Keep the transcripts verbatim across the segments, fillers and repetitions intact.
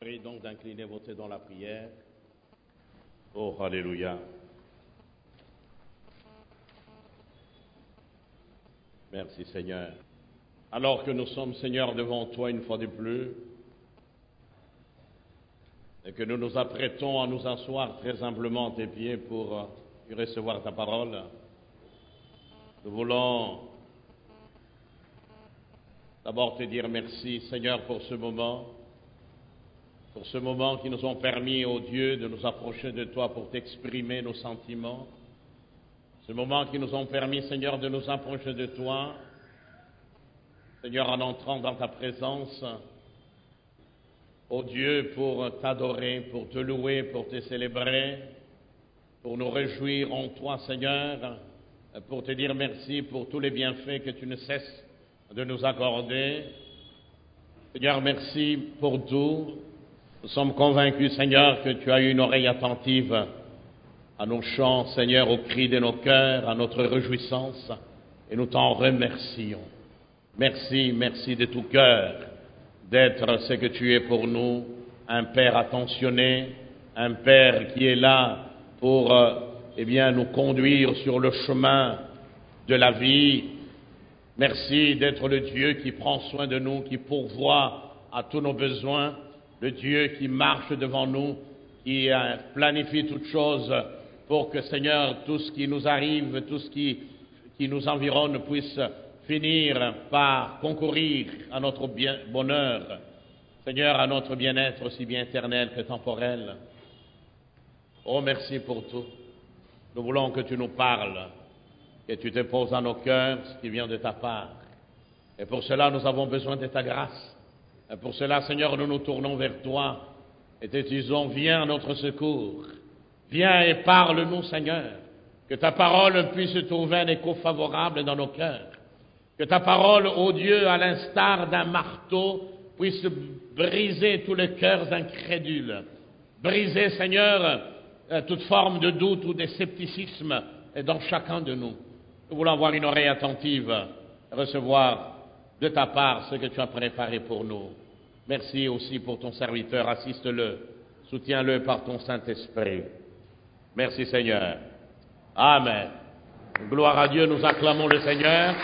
Prie donc d'incliner vos têtes dans la prière. Oh, alléluia. Merci Seigneur. Alors que nous sommes, Seigneur, devant toi une fois de plus, et que nous nous apprêtons à nous asseoir très humblement à tes pieds pour y recevoir ta parole, nous voulons d'abord te dire merci, Seigneur, pour ce moment, pour ce moment qui nous ont permis, ô Dieu, de nous approcher de toi pour t'exprimer nos sentiments, ce moment qui nous ont permis, Seigneur, de nous approcher de toi, Seigneur, en entrant dans ta présence, ô Dieu, pour t'adorer, pour te louer, pour te célébrer, pour nous réjouir en toi, Seigneur, pour te dire merci pour tous les bienfaits que tu ne cesses de nous accorder. Seigneur, merci pour tout. Nous sommes convaincus, Seigneur, que tu as eu une oreille attentive à nos chants, Seigneur, aux cris de nos cœurs, à notre réjouissance, et nous t'en remercions. Merci, merci de tout cœur d'être ce que tu es pour nous, un Père attentionné, un Père qui est là pour, euh, eh bien, nous conduire sur le chemin de la vie. Merci d'être le Dieu qui prend soin de nous, qui pourvoit à tous nos besoins, le Dieu qui marche devant nous, qui euh, planifie toutes choses pour que, Seigneur, tout ce qui nous arrive, tout ce qui, qui nous environne puisse finir par concourir à notre bien, bonheur, Seigneur, à notre bien-être aussi bien éternel que temporel. Oh, merci pour tout. Nous voulons que tu nous parles, que tu te poses dans nos cœurs ce qui vient de ta part. Et pour cela, nous avons besoin de ta grâce. Et pour cela, Seigneur, nous nous tournons vers toi et te disons, viens à notre secours. Viens et parle-nous, Seigneur. Que ta parole puisse trouver un écho favorable dans nos cœurs. Que ta parole, ô Dieu, à l'instar d'un marteau, puisse briser tous les cœurs incrédules. Briser, Seigneur, toute forme de doute ou de scepticisme dans chacun de nous. Nous voulons avoir une oreille attentive, recevoir de ta part ce que tu as préparé pour nous. Merci aussi pour ton serviteur, assiste-le, soutiens-le par ton Saint-Esprit. Merci Seigneur. Amen. Gloire à Dieu, nous acclamons le Seigneur.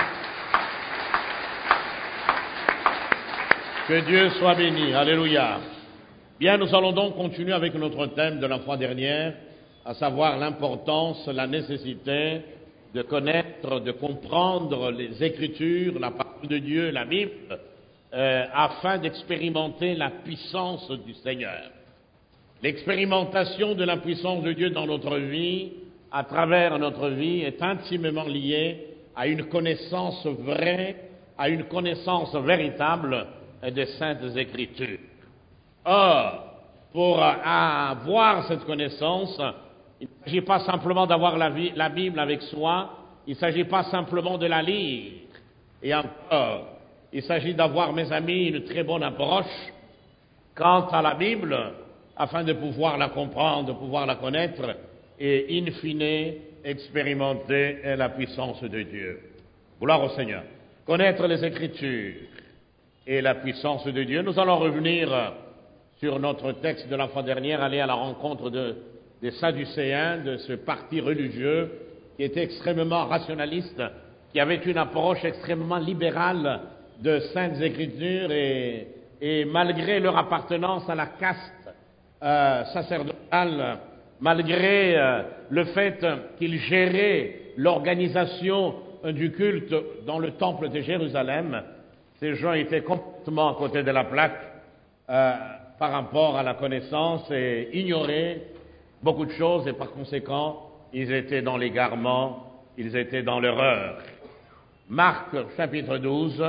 Que Dieu soit béni. Alléluia. Bien, nous allons donc continuer avec notre thème de la fois dernière, à savoir l'importance, la nécessité de connaître, de comprendre les Écritures, la parole de Dieu, la Bible, euh, afin d'expérimenter la puissance du Seigneur. L'expérimentation de la puissance de Dieu dans notre vie, à travers notre vie, est intimement liée à une connaissance vraie, à une connaissance véritable des Saintes Écritures. Or, pour avoir cette connaissance, il ne s'agit pas simplement d'avoir la, vie, la Bible avec soi, il ne s'agit pas simplement de la lire. Et encore, il s'agit d'avoir, mes amis, une très bonne approche quant à la Bible, afin de pouvoir la comprendre, de pouvoir la connaître, et in fine, expérimenter la puissance de Dieu. Gloire au Seigneur. Connaître les Écritures et la puissance de Dieu. Nous allons revenir sur notre texte de la fois dernière, aller à la rencontre de, des Sadducéens, de ce parti religieux qui était extrêmement rationaliste, qui avait une approche extrêmement libérale de Saintes Écritures et, et malgré leur appartenance à la caste euh, sacerdotale, malgré euh, le fait qu'ils géraient l'organisation euh, du culte dans le temple de Jérusalem, ces gens étaient complètement à côté de la plaque euh, par rapport à la connaissance et ignoraient beaucoup de choses et par conséquent, ils étaient dans l'égarement, ils étaient dans l'erreur. Marc chapitre douze,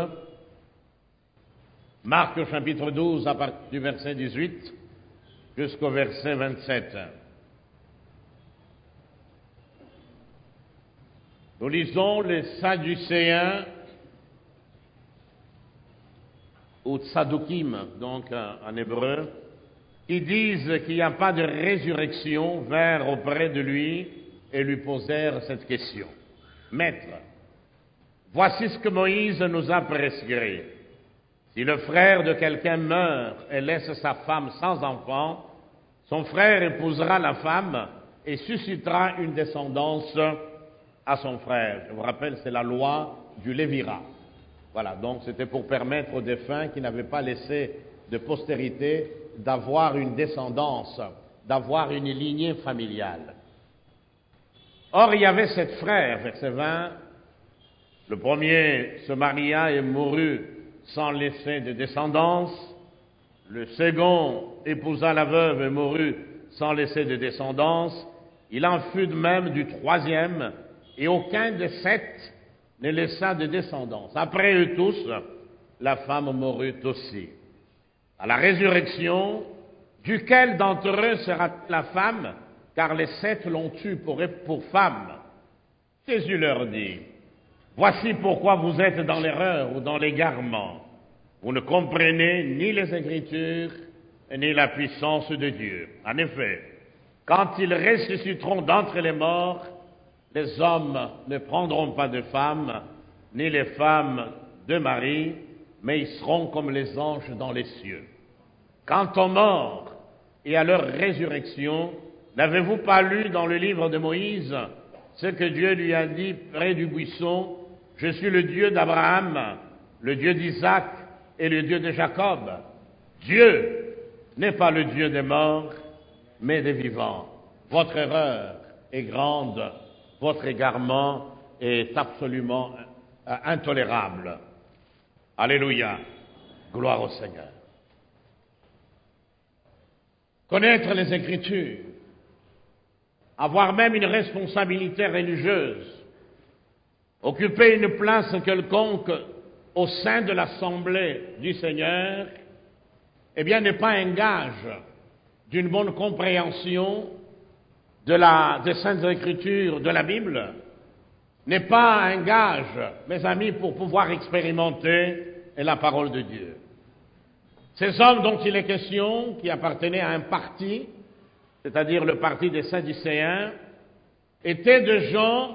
Marc chapitre douze à partir du verset dix-huit jusqu'au verset vingt-sept. Nous lisons les Sadducéens ou Tsadukim, donc en hébreu, qui disent qu'il n'y a pas de résurrection, vinrent auprès de lui et lui posèrent cette question. Maître, voici ce que Moïse nous a prescrit. Si le frère de quelqu'un meurt et laisse sa femme sans enfant, son frère épousera la femme et suscitera une descendance à son frère. Je vous rappelle, c'est la loi du Lévirat. Voilà, donc c'était pour permettre aux défunts qui n'avaient pas laissé de postérité d'avoir une descendance, d'avoir une lignée familiale. Or, il y avait sept frères, verset vingt. Le premier se maria et mourut sans laisser de descendance. Le second épousa la veuve et mourut sans laisser de descendance. Il en fut de même du troisième, et aucun des sept ne laissa de descendance. Après eux tous, la femme mourut aussi. À la résurrection, duquel d'entre eux sera la femme, car les sept l'ont eue pour, pour femme? Jésus leur dit, voici pourquoi vous êtes dans l'erreur ou dans l'égarement. Vous ne comprenez ni les Écritures, ni la puissance de Dieu. En effet, quand ils ressusciteront d'entre les morts, les hommes ne prendront pas de femmes, ni les femmes de mari, mais ils seront comme les anges dans les cieux. Quant aux morts et à leur résurrection, n'avez-vous pas lu dans le livre de Moïse ce que Dieu lui a dit près du buisson? Je suis le Dieu d'Abraham, le Dieu d'Isaac et le Dieu de Jacob. Dieu n'est pas le Dieu des morts, mais des vivants. Votre erreur est grande, votre égarement est absolument intolérable. Alléluia, gloire au Seigneur. Connaître les Écritures, avoir même une responsabilité religieuse, occuper une place quelconque au sein de l'Assemblée du Seigneur, eh bien, n'est pas un gage d'une bonne compréhension de la, des Saintes Écritures, de la Bible, n'est pas un gage, mes amis, pour pouvoir expérimenter la parole de Dieu. Ces hommes dont il est question, qui appartenaient à un parti, c'est-à-dire le parti des Sadducéens, étaient des gens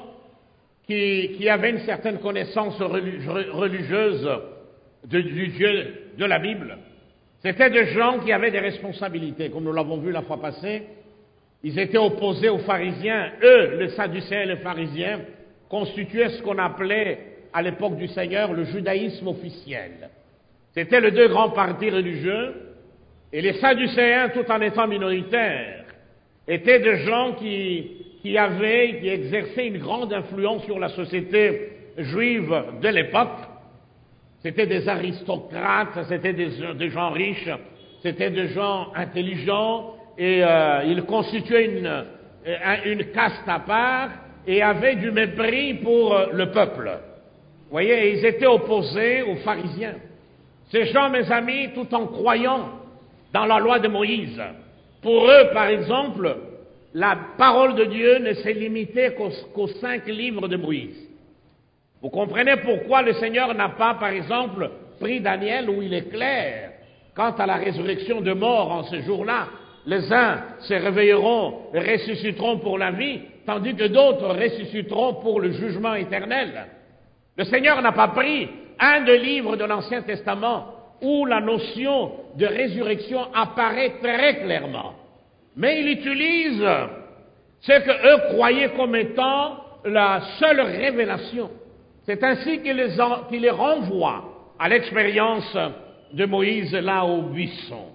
qui, qui avaient une certaine connaissance religieuse de, du Dieu de la Bible. C'étaient des gens qui avaient des responsabilités, comme nous l'avons vu la fois passée. Ils étaient opposés aux pharisiens. Eux, les Sadducéens et les pharisiens, constituaient ce qu'on appelait, à l'époque du Seigneur, le judaïsme officiel. C'était les deux grands partis religieux, et les Sadducéens, tout en étant minoritaires, étaient des gens qui, qui avaient, qui exerçaient une grande influence sur la société juive de l'époque. C'était des aristocrates, c'était des, des gens riches, c'était des gens intelligents, et euh, ils constituaient une, une caste à part, et avaient du mépris pour le peuple. Vous voyez, ils étaient opposés aux pharisiens. Ces gens, mes amis, tout en croyant dans la loi de Moïse, pour eux, par exemple, la parole de Dieu ne s'est limitée qu'aux, qu'aux cinq livres de Moïse. Vous comprenez pourquoi le Seigneur n'a pas, par exemple, pris Daniel, où il est clair, quant à la résurrection de mort en ce jour-là, les uns se réveilleront et ressusciteront pour la vie, tandis que d'autres ressusciteront pour le jugement éternel. Le Seigneur n'a pas pris un des livres de l'Ancien Testament où la notion de résurrection apparaît très clairement. Mais il utilise ce que eux croyaient comme étant la seule révélation. C'est ainsi qu'il les, en, qu'il les renvoie à l'expérience de Moïse là au buisson.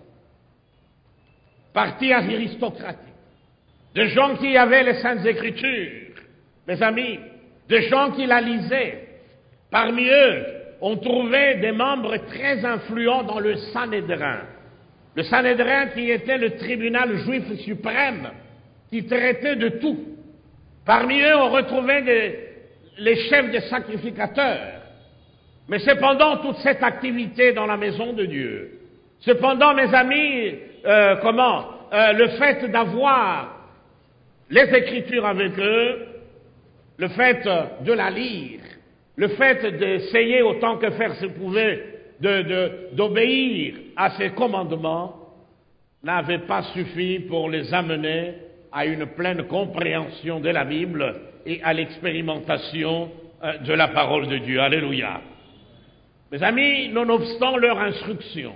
Parti aristocratique, de gens qui avaient les Saintes Écritures, mes amis, de gens qui la lisaient. Parmi eux, on trouvait des membres très influents dans le Sanhédrin. Le Sanhédrin qui était le tribunal juif suprême, qui traitait de tout. Parmi eux, on retrouvait des, les chefs des sacrificateurs. Mais cependant, toute cette activité dans la maison de Dieu, cependant, mes amis, euh, comment euh, le fait d'avoir les Écritures avec eux, le fait de la lire, le fait d'essayer autant que faire se pouvait de, de, d'obéir à ses commandements, n'avait pas suffi pour les amener à une pleine compréhension de la Bible et à l'expérimentation de la parole de Dieu. Alléluia. Mes amis, nonobstant leur instruction,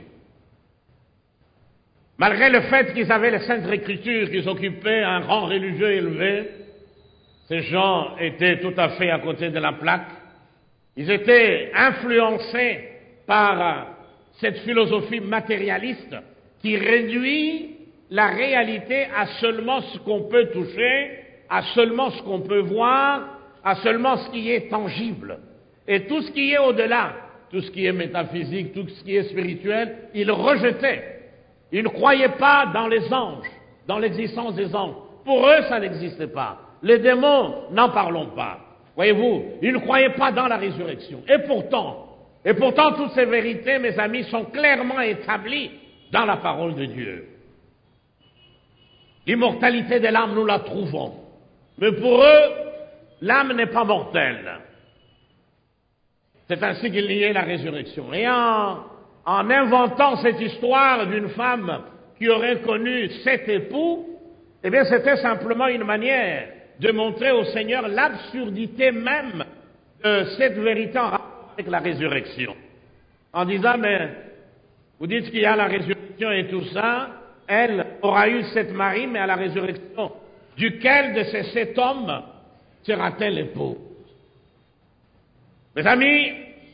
malgré le fait qu'ils avaient les Saintes Écritures, qu'ils occupaient un rang religieux élevé, ces gens étaient tout à fait à côté de la plaque. Ils étaient influencés par cette philosophie matérialiste qui réduit la réalité à seulement ce qu'on peut toucher, à seulement ce qu'on peut voir, à seulement ce qui est tangible. Et tout ce qui est au-delà, tout ce qui est métaphysique, tout ce qui est spirituel, ils rejetaient. Ils ne croyaient pas dans les anges, dans l'existence des anges. Pour eux, ça n'existait pas. Les démons, n'en parlons pas. Voyez-vous, ils ne croyaient pas dans la résurrection. Et pourtant, et pourtant, toutes ces vérités, mes amis, sont clairement établies dans la parole de Dieu. L'immortalité de l'âme, nous la trouvons. Mais pour eux, l'âme n'est pas mortelle. C'est ainsi qu'il y a la résurrection. Et en, en inventant cette histoire d'une femme qui aurait connu sept époux, eh bien, c'était simplement une manière de montrer au Seigneur l'absurdité même de cette vérité en rapport avec la résurrection. En disant, mais vous dites qu'il y a la résurrection et tout ça, elle aura eu sept maris, mais à la résurrection, duquel de ces sept hommes sera-t-elle épouse? Mes amis,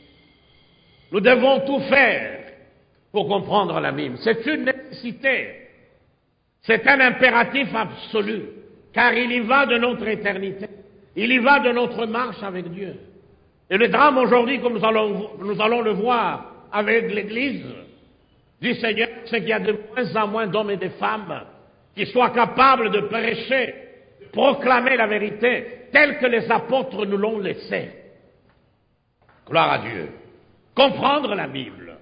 nous devons tout faire pour comprendre la Bible. C'est une nécessité. C'est un impératif absolu, car il y va de notre éternité. Il y va de notre marche avec Dieu. Et le drame aujourd'hui, comme nous allons, nous allons le voir avec l'Église du Seigneur, c'est qu'il y a de moins en moins d'hommes et de femmes qui soient capables de prêcher, de proclamer la vérité, telle que les apôtres nous l'ont laissée. Gloire à Dieu. Comprendre la Bible.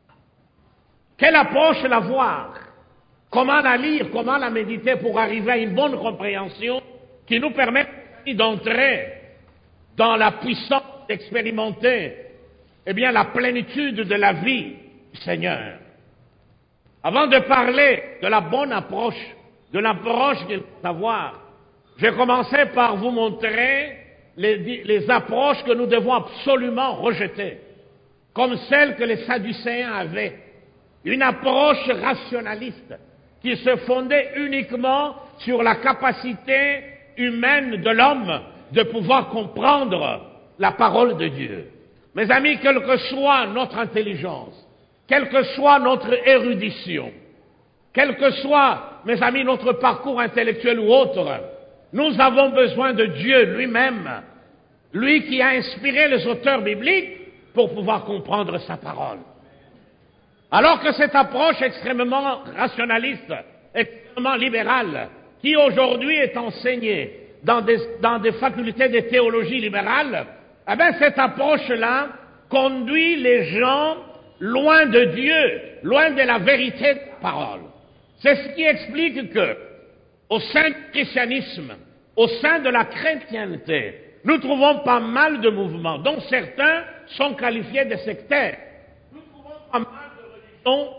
Quelle approche la voir? Comment la lire? Comment la méditer pour arriver à une bonne compréhension qui nous permette d'entrer dans la puissance d'expérimenter, eh bien, la plénitude de la vie du Seigneur. Avant de parler de la bonne approche, de l'approche qu'il faut avoir, je vais commencer par vous montrer les, les approches que nous devons absolument rejeter, comme celle que les Sadducéens avaient, une approche rationaliste qui se fondait uniquement sur la capacité humaine de l'homme de pouvoir comprendre la parole de Dieu. Mes amis, quelle que soit notre intelligence, quelle que soit notre érudition, quel que soit, mes amis, notre parcours intellectuel ou autre, nous avons besoin de Dieu lui-même, lui qui a inspiré les auteurs bibliques pour pouvoir comprendre sa parole. Alors que cette approche extrêmement rationaliste, extrêmement libérale, qui aujourd'hui est enseignée dans des, dans des facultés de théologie libérale, eh bien cette approche-là conduit les gens loin de Dieu, loin de la vérité de la parole. C'est ce qui explique que, au sein du christianisme, au sein de la chrétienté, nous trouvons pas mal de mouvements, dont certains sont qualifiés de sectaires. Nous trouvons pas mal de religions,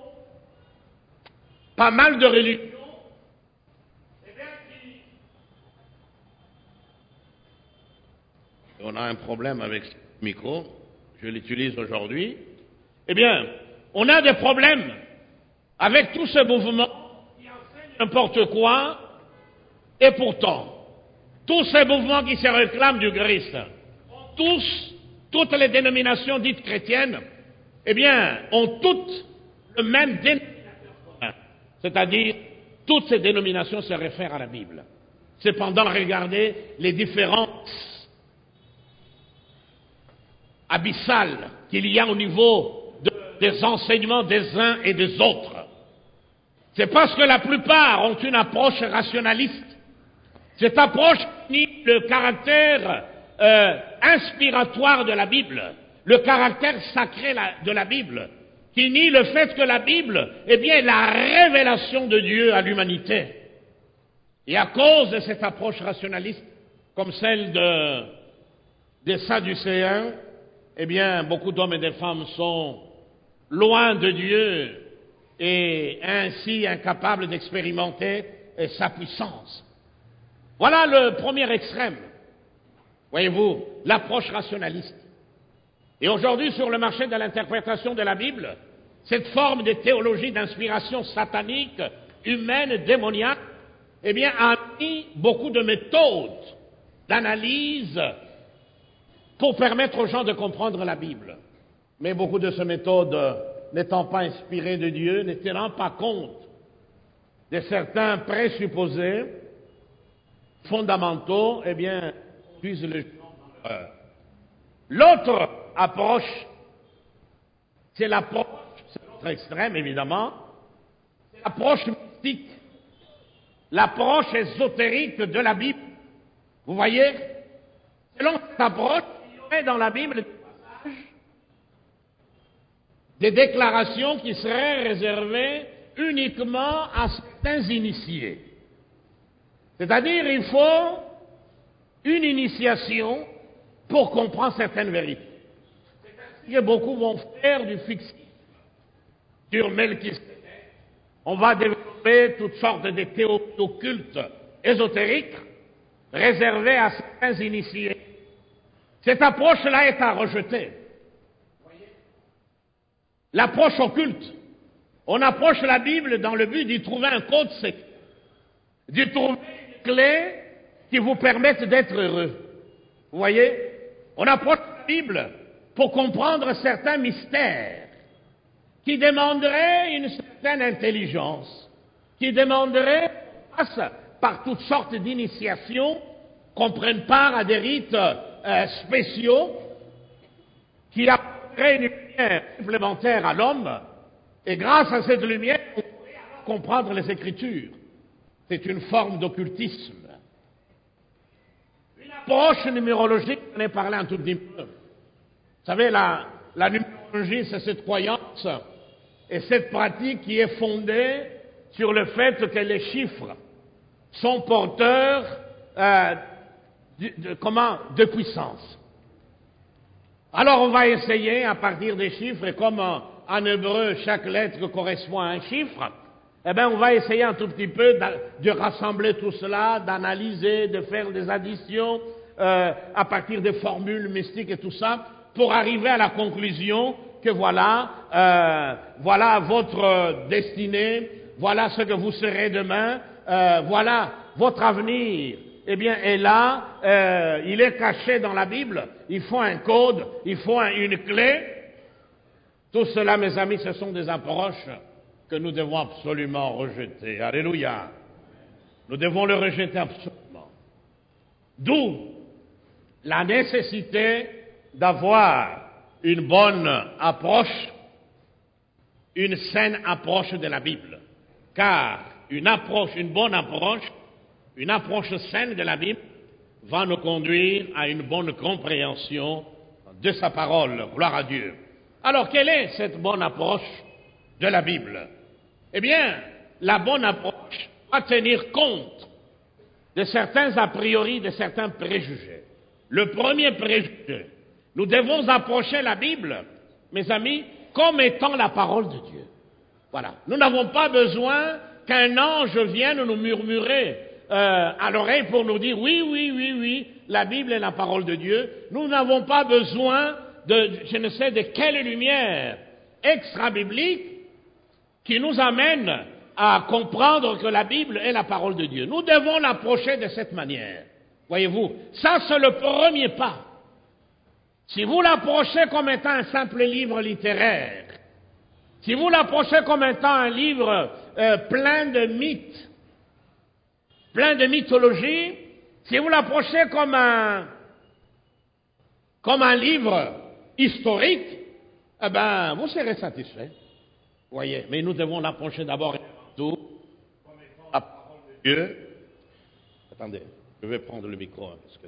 pas mal de religions, eh bien, qui... On a un problème avec ce micro, je l'utilise aujourd'hui. Eh bien, on a des problèmes avec tout ce mouvement qui enseigne n'importe quoi, et pourtant, tous ces mouvements qui se réclament du Christ, ont tous, toutes les dénominations dites chrétiennes, eh bien, ont toutes le même dénominateur commun. C'est-à-dire, toutes ces dénominations se réfèrent à la Bible. Cependant, regardez les différences abyssales qu'il y a au niveau de, des enseignements des uns et des autres. C'est parce que la plupart ont une approche rationaliste. Cette approche nie le caractère euh, inspiratoire de la Bible, le caractère sacré de la Bible, qui nie le fait que la Bible est bien la révélation de Dieu à l'humanité. Et à cause de cette approche rationaliste, comme celle de, des Sadducéens, eh bien, beaucoup d'hommes et de femmes sont loin de Dieu et ainsi incapables d'expérimenter sa puissance. Voilà le premier extrême, voyez-vous, l'approche rationaliste. Et aujourd'hui, sur le marché de l'interprétation de la Bible, cette forme de théologie d'inspiration satanique, humaine, démoniaque, eh bien, a mis beaucoup de méthodes d'analyse pour permettre aux gens de comprendre la Bible. Mais beaucoup de ces méthodes, n'étant pas inspirées de Dieu, ne tenant pas compte de certains présupposés fondamentaux, eh bien, puisent le genre. L'autre approche, c'est l'approche, c'est l'autre extrême évidemment, c'est l'approche mystique, l'approche ésotérique de la Bible. Vous voyez, selon cette approche, il y aurait dans la Bible des passages, des déclarations qui seraient réservées uniquement à certains initiés. C'est-à-dire, il faut une initiation pour comprendre certaines vérités. C'est ainsi que beaucoup vont faire du fictif sur Melchisédek. On va développer toutes sortes de théories occultes, ésotériques, réservées à certains initiés. Cette approche-là est à rejeter. L'approche occulte. On approche la Bible dans le but d'y trouver un code secret, d'y trouver une clé qui vous permette d'être heureux. Vous voyez? On approche la Bible pour comprendre certains mystères qui demanderaient une certaine intelligence, qui demanderaient qu'on passe par toutes sortes d'initiations, qu'on prenne part à des rites euh, spéciaux qui apporteraient une lumière supplémentaire à l'homme, et grâce à cette lumière, on pourrait comprendre les Écritures. C'est une forme d'occultisme. Une approche numérologique, j'en ai parlé un tout petit peu. Vous savez, la, la numérologie, c'est cette croyance et cette pratique qui est fondée sur le fait que les chiffres sont porteurs euh, de, de, comment, de puissance. Alors on va essayer, à partir des chiffres, et comme en, en hébreu, chaque lettre correspond à un chiffre, eh bien, on va essayer un tout petit peu de, de rassembler tout cela, d'analyser, de faire des additions euh, à partir des formules mystiques et tout ça, pour arriver à la conclusion que voilà, euh, voilà votre destinée, voilà ce que vous serez demain, euh, voilà votre avenir. Eh bien, est là, euh, il est caché dans la Bible, il faut un code, il faut un, une clé. Tout cela, mes amis, ce sont des approches que nous devons absolument rejeter. Alléluia. Nous devons le rejeter absolument. D'où la nécessité d'avoir une bonne approche, une saine approche de la Bible. Car une approche, une bonne approche, une approche saine de la Bible va nous conduire à une bonne compréhension de sa parole. Gloire à Dieu. Alors, quelle est cette bonne approche de la Bible? Eh bien, la bonne approche va tenir compte de certains a priori, de certains préjugés. Le premier préjugé, nous devons approcher la Bible, mes amis, comme étant la parole de Dieu. Voilà. Nous n'avons pas besoin qu'un ange vienne nous murmurer euh, à l'oreille pour nous dire oui, oui, oui, oui, la Bible est la parole de Dieu. Nous n'avons pas besoin de, je ne sais de quelle lumière extra-biblique qui nous amène à comprendre que la Bible est la parole de Dieu. Nous devons l'approcher de cette manière. Voyez-vous, ça c'est le premier pas. Si vous l'approchez comme étant un simple livre littéraire, si vous l'approchez comme étant un livre euh, plein de mythes, plein de mythologie, si vous l'approchez comme un, comme un livre historique, eh ben, vous serez satisfait. Voyez, mais nous devons l'approcher d'abord et avant tout comme étant la parole de Dieu. Attendez, je vais prendre le micro. Hein, parce que...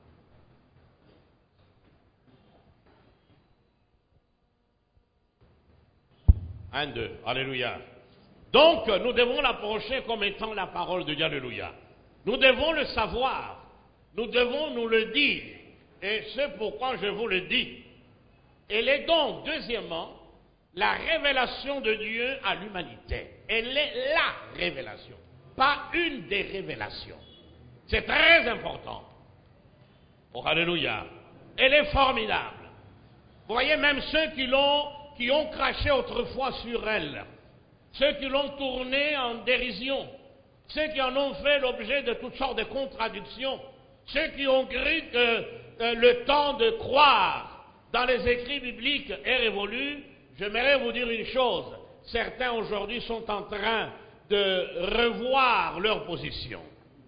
Un, deux, alléluia. Donc, nous devons l'approcher comme étant la parole de Dieu, alléluia. Nous devons le savoir, nous devons nous le dire, et c'est pourquoi je vous le dis. Elle est donc, deuxièmement, la révélation de Dieu à l'humanité. Elle est la révélation, pas une des révélations. C'est très important. Oh, alléluia. Elle est formidable. voyez, même ceux qui l'ont, qui ont craché autrefois sur elle, ceux qui l'ont tournée en dérision, ceux qui en ont fait l'objet de toutes sortes de contradictions, ceux qui ont cru que euh, le temps de croire dans les écrits bibliques est révolu, j'aimerais vous dire une chose, certains aujourd'hui sont en train de revoir leur position.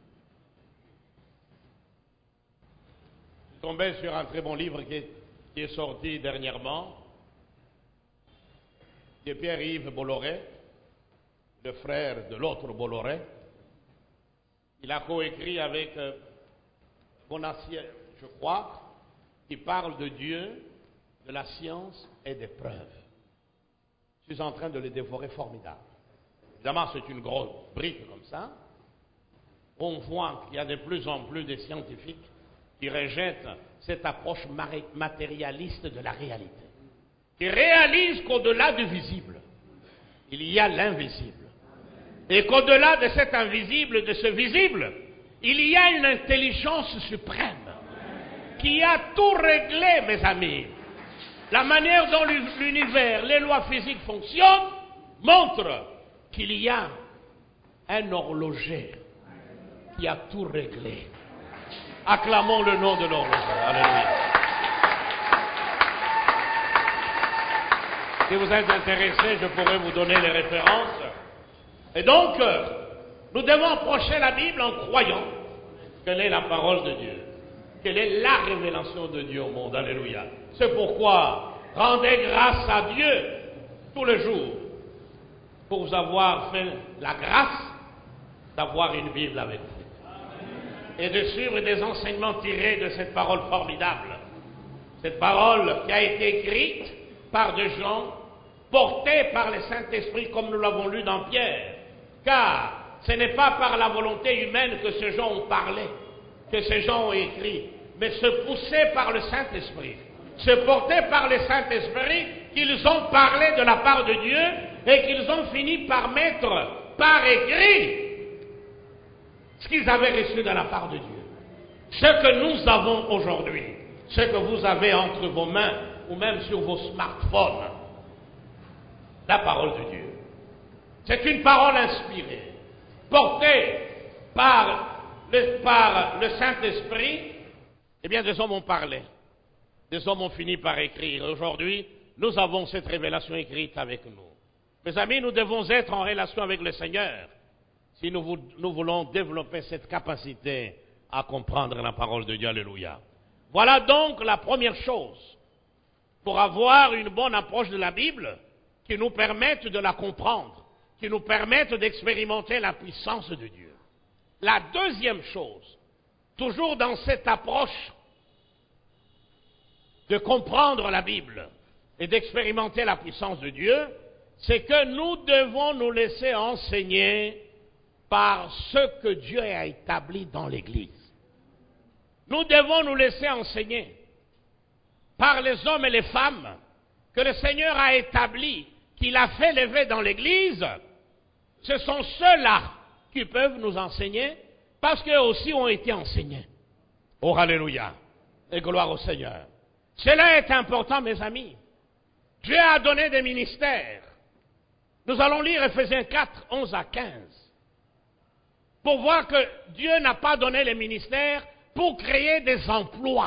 Je suis tombé sur un très bon livre qui est, qui est sorti dernièrement, de Pierre-Yves Bolloré, le frère de l'autre Bolloré. Il a coécrit avec euh, Bonacieux, je crois, qui parle de Dieu, de la science et des preuves. Je suis en train de le dévorer formidable. Évidemment, c'est une grosse brique comme ça. On voit qu'il y a de plus en plus de scientifiques qui rejettent cette approche matérialiste de la réalité, qui réalisent qu'au-delà du visible, il y a l'invisible. Et qu'au-delà de cet invisible, de ce visible, il y a une intelligence suprême qui a tout réglé, mes amis. La manière dont l'univers, les lois physiques fonctionnent, montre qu'il y a un horloger qui a tout réglé. Acclamons le nom de l'horloger. Alléluia. Si vous êtes intéressé, je pourrais vous donner les références. Et donc, nous devons approcher la Bible en croyant qu'elle est la parole de Dieu, qu'elle est la révélation de Dieu au monde. Alléluia. C'est pourquoi rendez grâce à Dieu tous les jours pour vous avoir fait la grâce d'avoir une Bible avec vous et de suivre des enseignements tirés de cette parole formidable. Cette parole qui a été écrite par des gens portés par le Saint-Esprit comme nous l'avons lu dans Pierre. Car ce n'est pas par la volonté humaine que ces gens ont parlé, que ces gens ont écrit, mais se pousser par le Saint-Esprit, se porter par le Saint-Esprit, qu'ils ont parlé de la part de Dieu et qu'ils ont fini par mettre par écrit ce qu'ils avaient reçu de la part de Dieu. Ce que nous avons aujourd'hui, ce que vous avez entre vos mains ou même sur vos smartphones, la parole de Dieu. C'est une parole inspirée, portée par le, par le Saint-Esprit. Eh bien, des hommes ont parlé, des hommes ont fini par écrire. Aujourd'hui, nous avons cette révélation écrite avec nous. Mes amis, nous devons être en relation avec le Seigneur si nous, nous voulons développer cette capacité à comprendre la parole de Dieu. Alléluia. Voilà donc la première chose pour avoir une bonne approche de la Bible qui nous permette de la comprendre, qui nous permette d'expérimenter la puissance de Dieu. La deuxième chose, toujours dans cette approche de comprendre la Bible et d'expérimenter la puissance de Dieu, c'est que nous devons nous laisser enseigner par ce que Dieu a établi dans l'Église. Nous devons nous laisser enseigner par les hommes et les femmes que le Seigneur a établi, qu'il a fait lever dans l'Église. Ce sont ceux-là qui peuvent nous enseigner parce qu'eux aussi ont été enseignés. Oh, alléluia, et gloire au Seigneur. Cela est important, mes amis. Dieu a donné des ministères. Nous allons lire Éphésiens quatre, onze à quinze. Pour voir que Dieu n'a pas donné les ministères pour créer des emplois.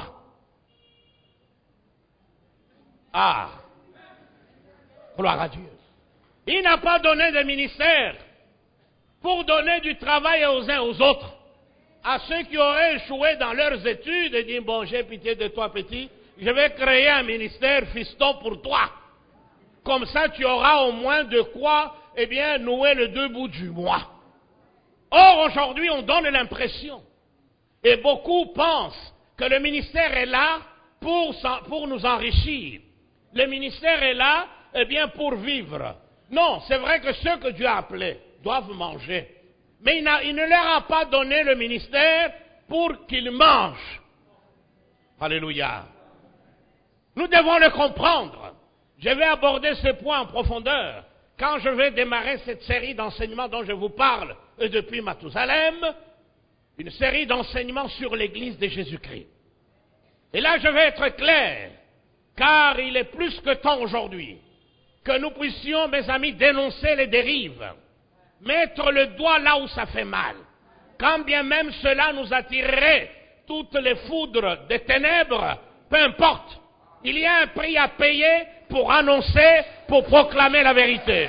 Ah, gloire à Dieu. Il n'a pas donné des ministères pour donner du travail aux uns aux autres. À ceux qui auraient échoué dans leurs études et dit, bon, j'ai pitié de toi, petit, je vais créer un ministère fiston pour toi. Comme ça, tu auras au moins de quoi, eh bien, nouer le deux bouts du mois. Or, aujourd'hui, on donne l'impression, et beaucoup pensent, que le ministère est là pour, pour nous enrichir. Le ministère est là, eh bien, pour vivre. Non, c'est vrai que ceux que Dieu a appelés doivent manger. Mais il, il ne leur a pas donné le ministère pour qu'ils mangent. Alléluia. Nous devons le comprendre. Je vais aborder ce point en profondeur quand je vais démarrer cette série d'enseignements dont je vous parle depuis Mathusalem, une série d'enseignements sur l'Église de Jésus-Christ. Et là, je vais être clair. Car il est plus que temps aujourd'hui que nous puissions, mes amis, dénoncer les dérives, mettre le doigt là où ça fait mal, quand bien même cela nous attirerait toutes les foudres des ténèbres, peu importe. Il y a un prix à payer pour annoncer, pour proclamer la vérité.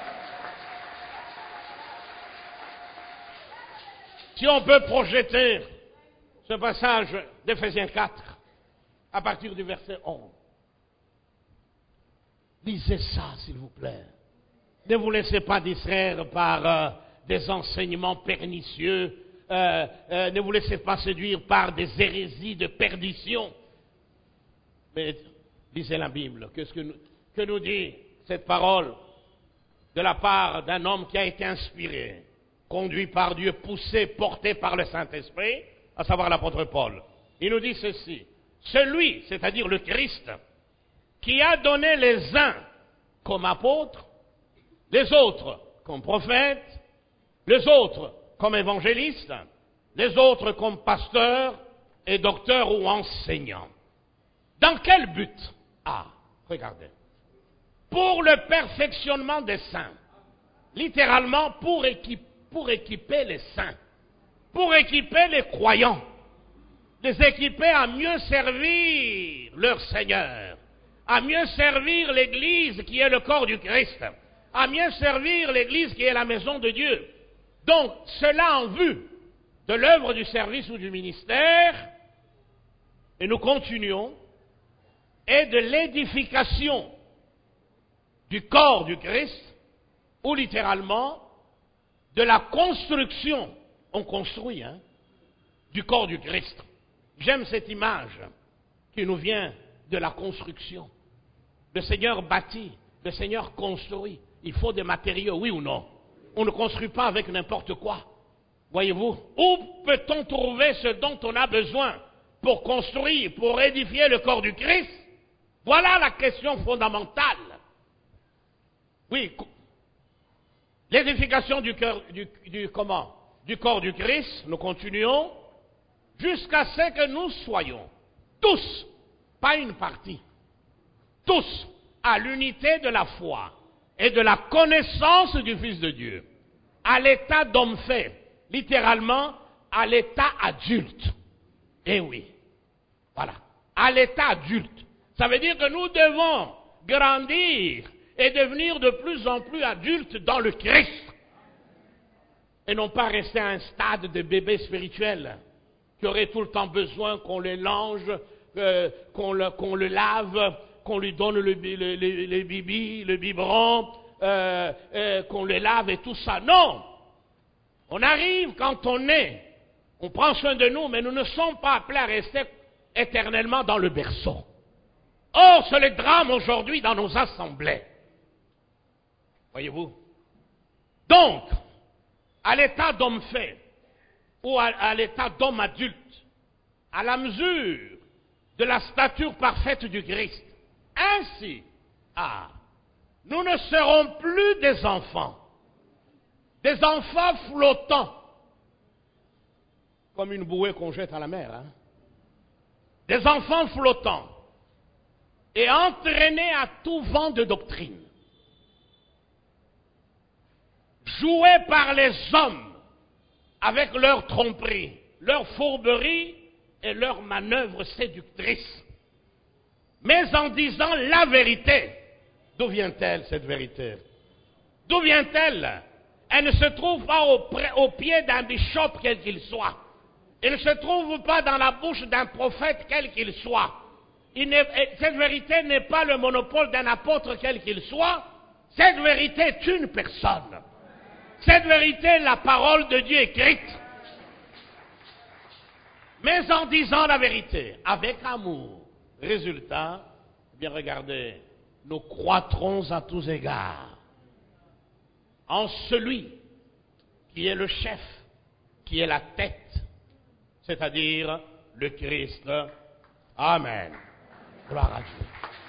Si on peut projeter ce passage d'Éphésiens quatre, à partir du verset onze. Lisez ça, s'il vous plaît. Ne vous laissez pas distraire par euh, des enseignements pernicieux. Euh, euh, ne vous laissez pas séduire par des hérésies de perdition. Mais lisez la Bible. Qu'est-ce que nous, que nous dit cette parole de la part d'un homme qui a été inspiré, conduit par Dieu, poussé, porté par le Saint-Esprit, à savoir l'apôtre Paul. Il nous dit ceci. Celui, c'est-à-dire le Christ, qui a donné les uns comme apôtres, les autres comme prophètes, les autres comme évangélistes, les autres comme pasteurs et docteurs ou enseignants. Dans quel but? Ah, regardez. Pour le perfectionnement des saints. Littéralement, pour, équipe, pour équiper les saints. Pour équiper les croyants. Les équiper à mieux servir leur Seigneur. À mieux servir l'Église qui est le corps du Christ, à mieux servir l'Église qui est la maison de Dieu. Donc, cela en vue de l'œuvre du service ou du ministère, et nous continuons, et de l'édification du corps du Christ, ou littéralement, de la construction, on construit, hein, du corps du Christ. J'aime cette image qui nous vient de la construction. Le Seigneur bâtit, le Seigneur construit. Il faut des matériaux, oui ou non? On ne construit pas avec n'importe quoi. Voyez-vous? Où peut-on trouver ce dont on a besoin pour construire, pour édifier le corps du Christ? Voilà la question fondamentale. Oui, l'édification du, cœur, du, du, comment? Du corps du Christ, nous continuons, jusqu'à ce que nous soyons tous, pas une partie, tous à l'unité de la foi et de la connaissance du Fils de Dieu, à l'état d'homme fait, littéralement à l'état adulte. Eh oui, voilà, à l'état adulte. Ça veut dire que nous devons grandir et devenir de plus en plus adultes dans le Christ. Et non pas rester à un stade de bébé spirituel qui aurait tout le temps besoin qu'on le lange, euh, qu'on, le, qu'on le lave, qu'on lui donne le, le, le, le bibi, le biberon, euh, euh, qu'on le lave et tout ça. Non! On arrive quand on est, on prend soin de nous, mais nous ne sommes pas appelés à rester éternellement dans le berceau. Or, c'est le drame aujourd'hui dans nos assemblées. Voyez-vous? Donc, à l'état d'homme fait, ou à, à l'état d'homme adulte, à la mesure de la stature parfaite du Christ, ainsi, ah, nous ne serons plus des enfants, des enfants flottants, comme une bouée qu'on jette à la mer, hein? Des enfants flottants, et entraînés à tout vent de doctrine, joués par les hommes avec leur tromperie, leur fourberie et leurs manœuvres séductrices. Mais en disant la vérité, d'où vient-elle cette vérité? D'où vient-elle? Elle ne se trouve pas au, au pied d'un bishop quel qu'il soit. Elle ne se trouve pas dans la bouche d'un prophète quel qu'il soit. Il cette vérité n'est pas le monopole d'un apôtre quel qu'il soit. Cette vérité est une personne. Cette vérité est la parole de Dieu écrite. Mais en disant la vérité, avec amour, résultat, bien regardez, nous croîtrons à tous égards en celui qui est le chef, qui est la tête, c'est-à-dire le Christ. Amen. Gloire à Dieu.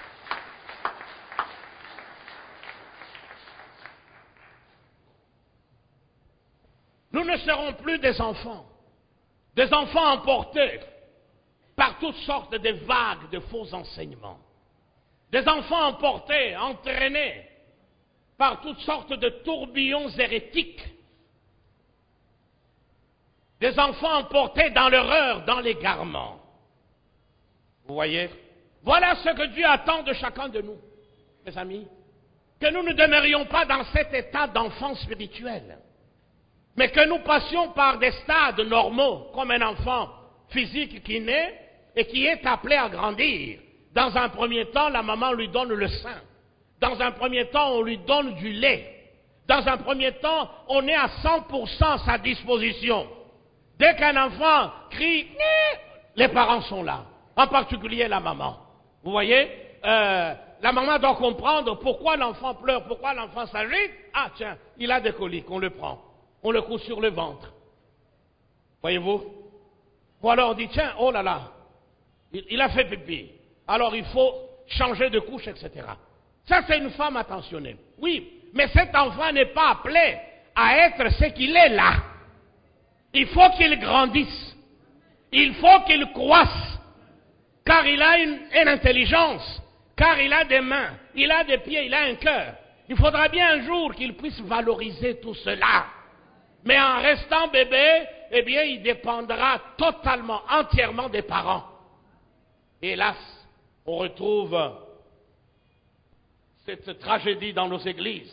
Nous ne serons plus des enfants, des enfants emportés par toutes sortes de vagues de faux enseignements. Des enfants emportés, entraînés par toutes sortes de tourbillons hérétiques. Des enfants emportés dans l'erreur, dans l'égarement. Vous voyez? Voilà ce que Dieu attend de chacun de nous, mes amis. Que nous ne demeurions pas dans cet état d'enfant spirituel, mais que nous passions par des stades normaux, comme un enfant physique qui naît et qui est appelé à grandir. Dans un premier temps, la maman lui donne le sein. Dans un premier temps, on lui donne du lait. Dans un premier temps, on est à cent pour cent à sa disposition. Dès qu'un enfant crie, les parents sont là, en particulier la maman. Vous voyez, euh, la maman doit comprendre pourquoi l'enfant pleure, pourquoi l'enfant s'agite. Ah tiens, il a des coliques, on le prend. On le couche sur le ventre. Voyez-vous? Ou alors on dit, tiens, oh là là, il, il a fait pipi. Alors il faut changer de couche, et cetera. Ça, c'est une femme attentionnée. Oui, mais cet enfant n'est pas appelé à être ce qu'il est là. Il faut qu'il grandisse. Il faut qu'il croisse. Car il a une, une intelligence. Car il a des mains. Il a des pieds. Il a un cœur. Il faudra bien un jour qu'il puisse valoriser tout cela. Mais en restant bébé, eh bien, il dépendra totalement, entièrement des parents. Hélas, on retrouve cette tragédie dans nos églises.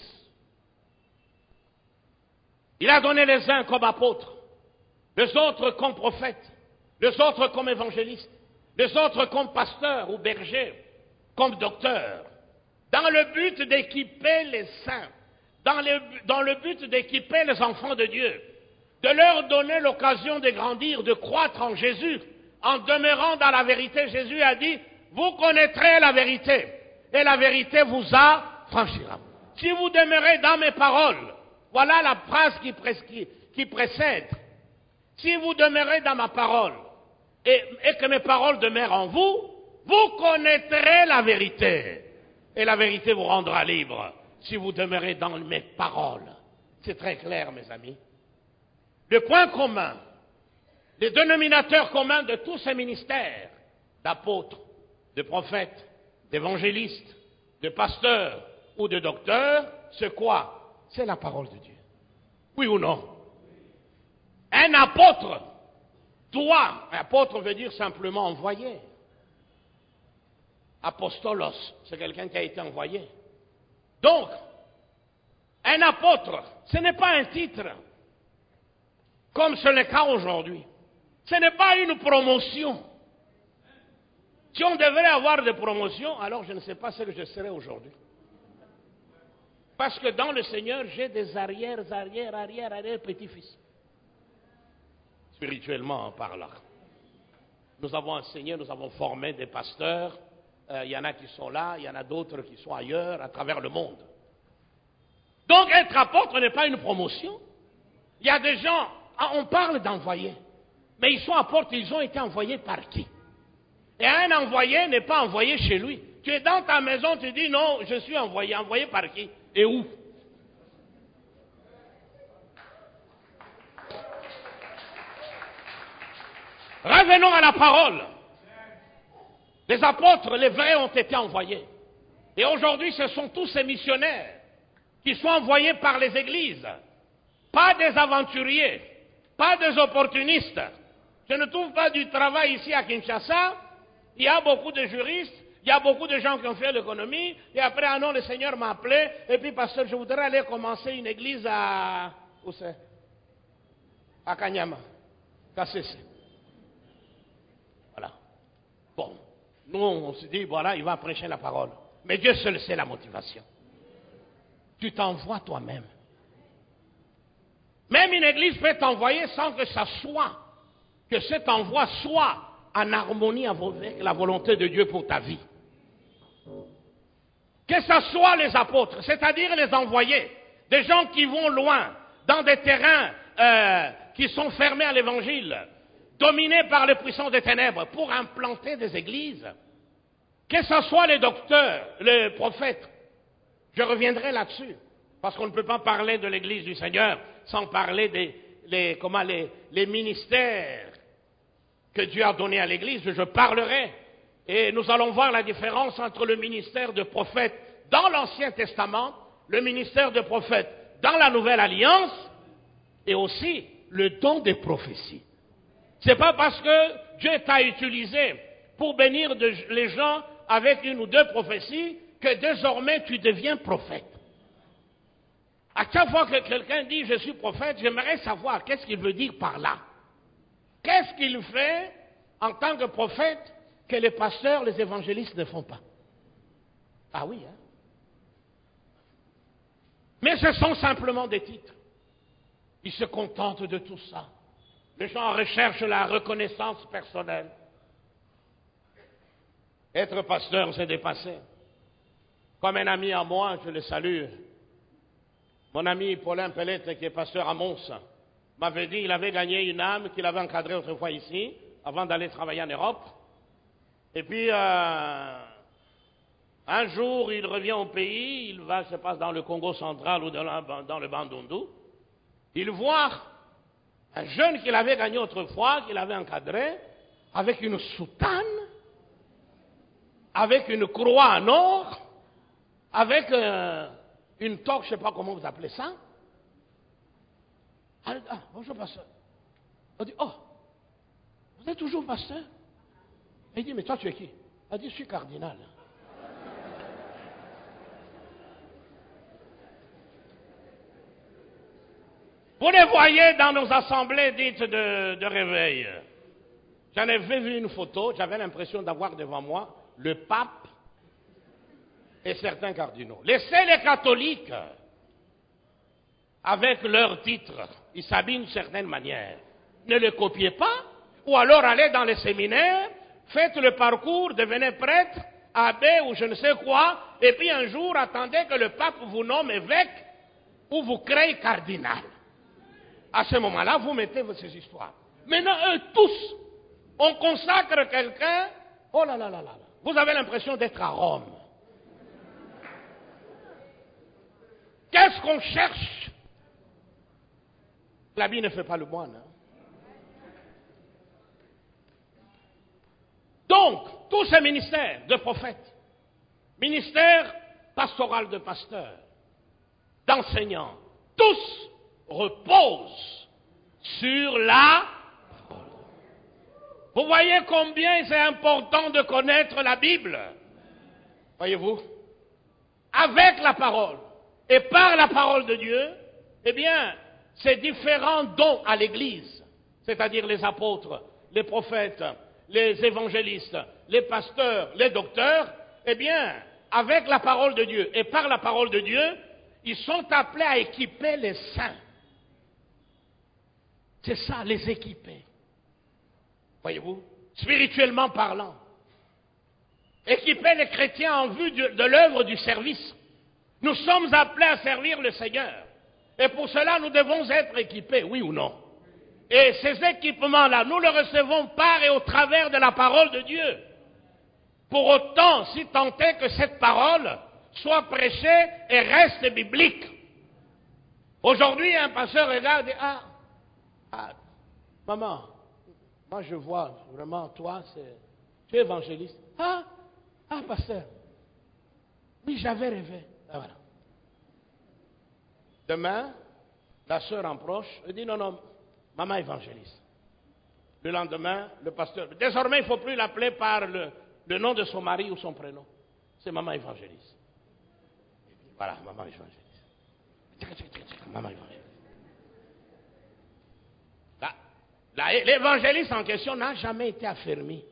Il a donné les uns comme apôtres, les autres comme prophètes, les autres comme évangélistes, les autres comme pasteurs ou bergers, comme docteurs, dans le but d'équiper les saints, dans le, dans le but d'équiper les enfants de Dieu, de leur donner l'occasion de grandir, de croître en Jésus, en demeurant dans la vérité. Jésus a dit, vous connaîtrez la vérité, et la vérité vous affranchira. Si vous demeurez dans mes paroles, voilà la phrase qui, qui, qui précède. Si vous demeurez dans ma parole, et, et que mes paroles demeurent en vous, vous connaîtrez la vérité. Et la vérité vous rendra libre, si vous demeurez dans mes paroles. C'est très clair, mes amis. Le point commun, les dénominateurs communs de tous ces ministères, d'apôtres, de prophètes, d'évangélistes, de pasteurs ou de docteurs, c'est quoi? C'est la parole de Dieu. Oui ou non? Un apôtre doit, un apôtre veut dire simplement envoyé. Apostolos, c'est quelqu'un qui a été envoyé. Donc, un apôtre, ce n'est pas un titre, comme c'est le cas aujourd'hui. Ce n'est pas une promotion. Si on devrait avoir des promotions, alors je ne sais pas ce que je serais aujourd'hui. Parce que dans le Seigneur, j'ai des arrières, arrières, arrières, arrières petits-fils. Spirituellement en parlant. Nous avons enseigné, nous avons formé des pasteurs. Euh, il y en a qui sont là, il y en a d'autres qui sont ailleurs, à travers le monde. Donc être apôtre n'est pas une promotion. Il y a des gens, on parle d'envoyer, mais ils sont apôtres, ils ont été envoyés par qui? Et un envoyé n'est pas envoyé chez lui. Tu es dans ta maison, tu dis non, je suis envoyé. Envoyé par qui? Et où? Revenons à la parole. Les apôtres, les vrais, ont été envoyés. Et aujourd'hui, ce sont tous ces missionnaires qui sont envoyés par les églises. Pas des aventuriers, pas des opportunistes. Je ne trouve pas du travail ici à Kinshasa. Il y a beaucoup de juristes, il y a beaucoup de gens qui ont fait l'économie. Et après, ah non, le Seigneur m'a appelé. Et puis, pasteur, je voudrais aller commencer une église à... Où c'est? À Kanyama. Kassese. Voilà. Bon. Nous, on se dit, voilà, il va prêcher la parole. Mais Dieu seul sait la motivation. Tu t'envoies toi-même. Même une église peut t'envoyer sans que ça soit, que cet envoi soit en harmonie avec la volonté de Dieu pour ta vie. Que ce soit les apôtres, c'est-à-dire les envoyés, des gens qui vont loin, dans des terrains euh, qui sont fermés à l'évangile, dominés par les puissances des ténèbres, pour implanter des églises. Que ce soit les docteurs, les prophètes, je reviendrai là-dessus, parce qu'on ne peut pas parler de l'église du Seigneur sans parler des les, comment, les, les ministères que Dieu a donnés à l'église. Je parlerai Et nous allons voir la différence entre le ministère de prophète dans l'Ancien Testament, le ministère de prophète dans la Nouvelle Alliance, et aussi le don des prophéties. Ce n'est pas parce que Dieu t'a utilisé pour bénir de, les gens avec une ou deux prophéties que désormais tu deviens prophète. À chaque fois que quelqu'un dit je suis prophète, j'aimerais savoir qu'est-ce qu'il veut dire par là. Qu'est-ce qu'il fait en tant que prophète que les pasteurs, les évangélistes ne font pas? Ah oui, hein? Mais ce sont simplement des titres. Ils se contentent de tout ça. Les gens recherchent la reconnaissance personnelle. Être pasteur, c'est dépassé. Comme un ami à moi, je le salue, mon ami Paulin Pellette, qui est pasteur à Mons, m'avait dit qu'il avait gagné une âme qu'il avait encadrée autrefois ici, avant d'aller travailler en Europe. Et puis, euh, un jour, il revient au pays, il va, je passe dans le Congo central ou dans, la, dans le Bandundu. Il voit un jeune qu'il avait gagné autrefois, qu'il avait encadré, avec une soutane, avec une croix en or, avec euh, une toque, je ne sais pas comment vous appelez ça. Ah, ah, bonjour pasteur. On dit, oh, vous êtes toujours pasteur? Il dit, mais toi tu es qui? Il dit, je suis cardinal. Vous les voyez dans nos assemblées dites de, de réveil. J'en ai vu une photo, j'avais l'impression d'avoir devant moi le pape et certains cardinaux. Laissez les catholiques avec leurs titres, ils s'habillent d'une certaine manière. Ne les copiez pas, ou alors allez dans les séminaires, faites le parcours, devenez prêtre, abbé ou je ne sais quoi, et puis un jour attendez que le pape vous nomme évêque ou vous crée cardinal. À ce moment-là, vous mettez ces histoires. Maintenant, eux tous, on consacre quelqu'un, oh là là là là, vous avez l'impression d'être à Rome. Qu'est-ce qu'on cherche? L'habit ne fait pas le moine. Hein? Donc, tous ces ministères de prophètes, ministère pastoral de pasteurs, d'enseignants, tous reposent sur la parole. Vous voyez combien c'est important de connaître la Bible. Voyez-vous? Avec la parole et par la parole de Dieu, eh bien, ces différents dons à l'Église, c'est-à-dire les apôtres, les prophètes, les évangélistes, les pasteurs, les docteurs, eh bien, avec la parole de Dieu et par la parole de Dieu, ils sont appelés à équiper les saints. C'est ça, les équiper. Voyez-vous, spirituellement parlant. Équiper les chrétiens en vue de, de l'œuvre du service. Nous sommes appelés à servir le Seigneur. Et pour cela, nous devons être équipés, oui ou non? Et ces équipements-là, nous les recevons par et au travers de la parole de Dieu. Pour autant, si tant est que cette parole soit prêchée et reste biblique. Aujourd'hui, un pasteur regarde et dit, ah, ah, maman, moi je vois vraiment, toi, c'est, tu es évangéliste. Ah, ah, pasteur, oui, j'avais rêvé. Ah, voilà. Demain, la sœur en proche, elle dit, non, non, maman évangéliste. Le lendemain, le pasteur, désormais, il ne faut plus l'appeler par le, le nom de son mari ou son prénom. C'est maman évangéliste. Voilà, maman évangéliste. Maman évangéliste. Là, là, l'évangéliste en question n'a jamais été affermie.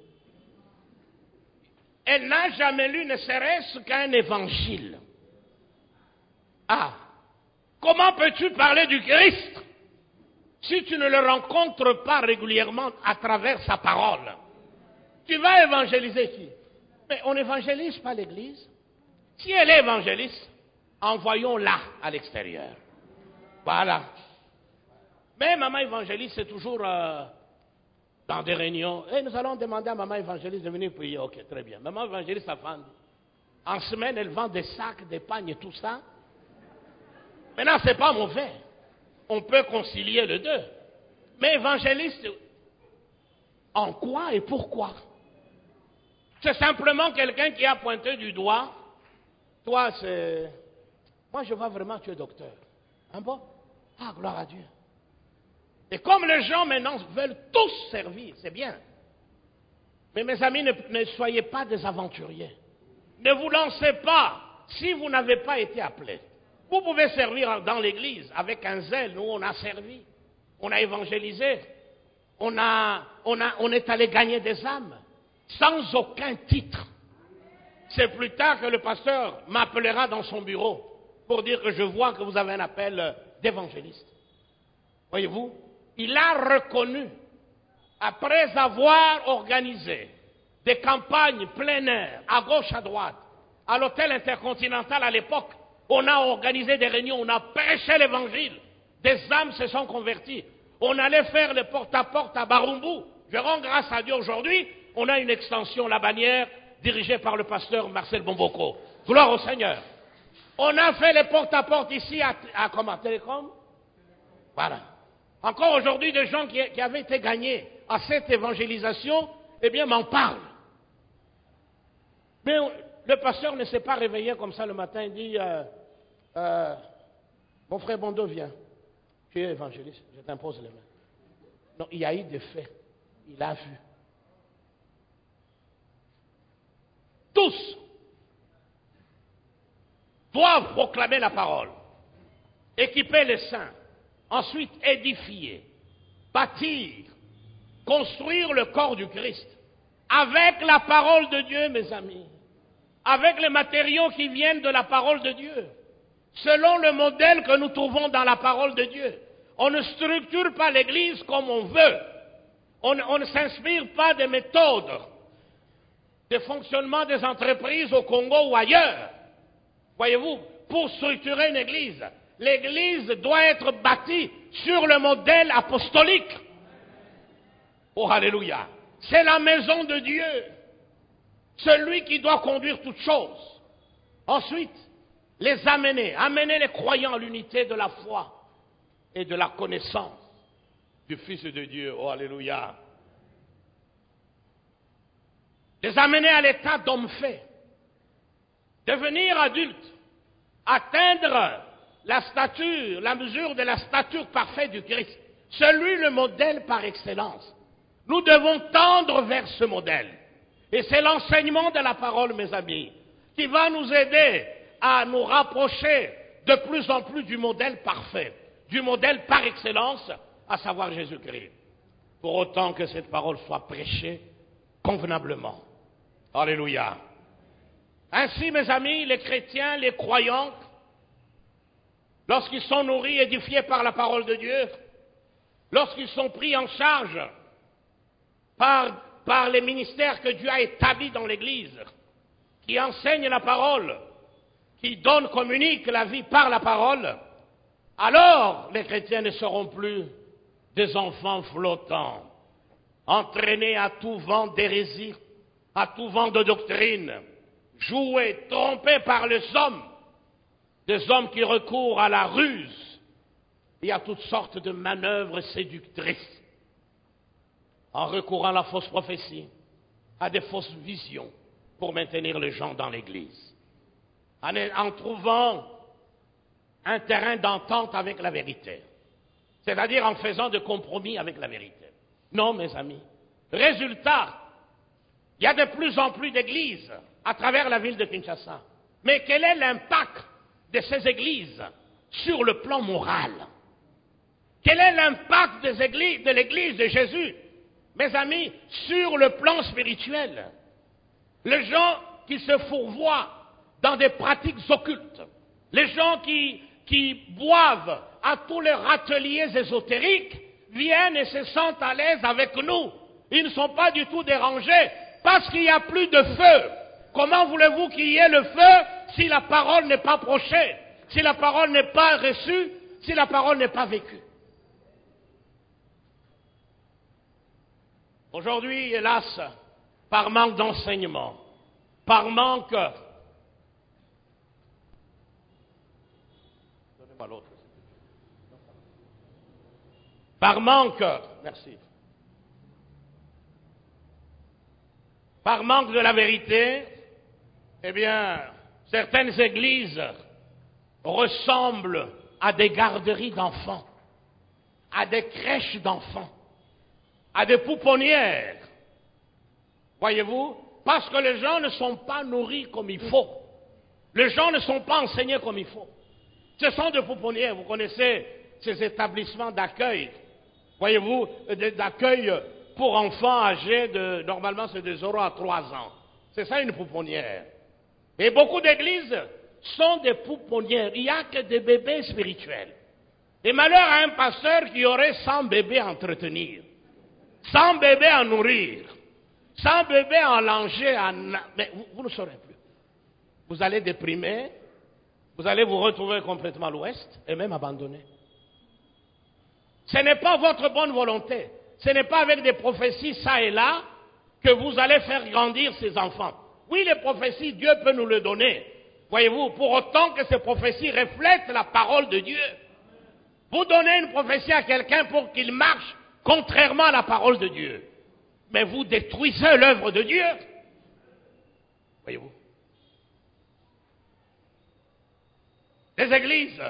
Elle n'a jamais lu ne serait-ce qu'un évangile. Ah, comment peux-tu parler du Christ si tu ne le rencontres pas régulièrement à travers sa parole? Tu vas évangéliser qui? Mais on n'évangélise pas l'Église. Si elle est évangéliste, envoyons-la à l'extérieur. Voilà. Mais maman évangéliste, c'est toujours euh, dans des réunions. Et nous allons demander à maman évangéliste de venir prier. Ok, très bien. Maman évangéliste a vendu. En semaine, elle vend des sacs, des pagnes et tout ça. Maintenant, ce n'est pas mauvais. On peut concilier les deux. Mais évangéliste, en quoi et pourquoi? C'est simplement quelqu'un qui a pointé du doigt. Toi, c'est... Moi, je vois vraiment que tu es docteur. Hein bon? Ah, gloire à Dieu. Et comme les gens maintenant veulent tous servir, c'est bien. Mais mes amis, ne, ne soyez pas des aventuriers. Ne vous lancez pas si vous n'avez pas été appelé. Vous pouvez servir dans l'église avec un zèle. Nous, on a servi. On a évangélisé. On, a, on, a, on est allé gagner des âmes. Sans aucun titre. C'est plus tard que le pasteur m'appellera dans son bureau pour dire que je vois que vous avez un appel d'évangéliste. Voyez-vous, il a reconnu, après avoir organisé des campagnes plein air, à gauche, à droite, à l'hôtel intercontinental à l'époque, on a organisé des réunions, on a prêché l'évangile, des âmes se sont converties. On allait faire le porte-à-porte à Barumbu. Je rends grâce à Dieu aujourd'hui, on a une extension, la bannière, dirigée par le pasteur Marcel Bomboko. Gloire au Seigneur. On a fait les porte-à-porte ici à, à, comment, Télécom. Voilà. Encore aujourd'hui, des gens qui, qui avaient été gagnés à cette évangélisation, eh bien, m'en parlent. Mais on, le pasteur ne s'est pas réveillé comme ça le matin, il dit, euh, euh, mon frère Bondo, viens. Tu es évangéliste, je t'impose les mains. Non, il y a eu des faits. Il a vu. Tous doivent proclamer la parole, équiper les saints, ensuite édifier, bâtir, construire le corps du Christ, avec la parole de Dieu, mes amis, avec les matériaux qui viennent de la parole de Dieu, selon le modèle que nous trouvons dans la parole de Dieu. On ne structure pas l'Église comme on veut, on, on ne s'inspire pas des méthodes de fonctionnement des entreprises au Congo ou ailleurs. Voyez-vous, pour structurer une église, l'église doit être bâtie sur le modèle apostolique. Oh, alléluia. C'est la maison de Dieu. Celui qui doit conduire toutes choses. Ensuite, les amener, amener les croyants à l'unité de la foi et de la connaissance du Fils de Dieu. Oh, alléluia. Les amener à l'état d'homme fait, devenir adulte, atteindre la stature, la mesure de la stature parfaite du Christ, celui le modèle par excellence. Nous devons tendre vers ce modèle. Et c'est l'enseignement de la parole, mes amis, qui va nous aider à nous rapprocher de plus en plus du modèle parfait, du modèle par excellence, à savoir Jésus-Christ. Pour autant que cette parole soit prêchée convenablement. Alléluia. Ainsi, mes amis, les chrétiens, les croyants, lorsqu'ils sont nourris, édifiés par la parole de Dieu, lorsqu'ils sont pris en charge par, par les ministères que Dieu a établis dans l'Église, qui enseignent la parole, qui donnent, communiquent la vie par la parole, alors les chrétiens ne seront plus des enfants flottants, entraînés à tout vent d'hérésie, à tout vent de doctrine, joués, trompés par les hommes, des hommes qui recourent à la ruse et à toutes sortes de manœuvres séductrices, en recourant à la fausse prophétie, à des fausses visions pour maintenir les gens dans l'Église, en, en trouvant un terrain d'entente avec la vérité, c'est-à-dire en faisant des compromis avec la vérité. Non, mes amis. Résultat, il y a de plus en plus d'églises à travers la ville de Kinshasa. Mais quel est l'impact de ces églises sur le plan moral? Quel est l'impact des églises, de l'église de Jésus, mes amis, sur le plan spirituel? Les gens qui se fourvoient dans des pratiques occultes, les gens qui, qui boivent à tous les râteliers ésotériques, viennent et se sentent à l'aise avec nous. Ils ne sont pas du tout dérangés parce qu'il n'y a plus de feu. Comment voulez-vous qu'il y ait le feu si la parole n'est pas prêchée, si la parole n'est pas reçue, si la parole n'est pas vécue? Aujourd'hui, hélas, par manque d'enseignement, par manque... Donnez-moi l'autre. Par manque... Merci. par manque de la vérité, eh bien, certaines églises ressemblent à des garderies d'enfants, à des crèches d'enfants, à des pouponnières. Voyez-vous? Parce que les gens ne sont pas nourris comme il faut. Les gens ne sont pas enseignés comme il faut. Ce sont des pouponnières. Vous connaissez ces établissements d'accueil. Voyez-vous, d'accueil pour enfants âgés de, normalement c'est de zéro à trois ans. C'est ça une pouponnière. Et beaucoup d'églises sont des pouponnières. Il n'y a que des bébés spirituels. Et malheur à un pasteur qui aurait cent bébés à entretenir, cent bébés à nourrir, cent bébés à langer, à... mais vous, vous ne saurez plus. Vous allez déprimer, vous allez vous retrouver complètement à l'ouest et même abandonné. Ce n'est pas votre bonne volonté. Ce n'est pas avec des prophéties ça et là que vous allez faire grandir ces enfants. Oui, les prophéties, Dieu peut nous les donner. Voyez-vous, pour autant que ces prophéties reflètent la parole de Dieu. Vous donnez une prophétie à quelqu'un pour qu'il marche contrairement à la parole de Dieu. Mais vous détruisez l'œuvre de Dieu. Voyez-vous. Les églises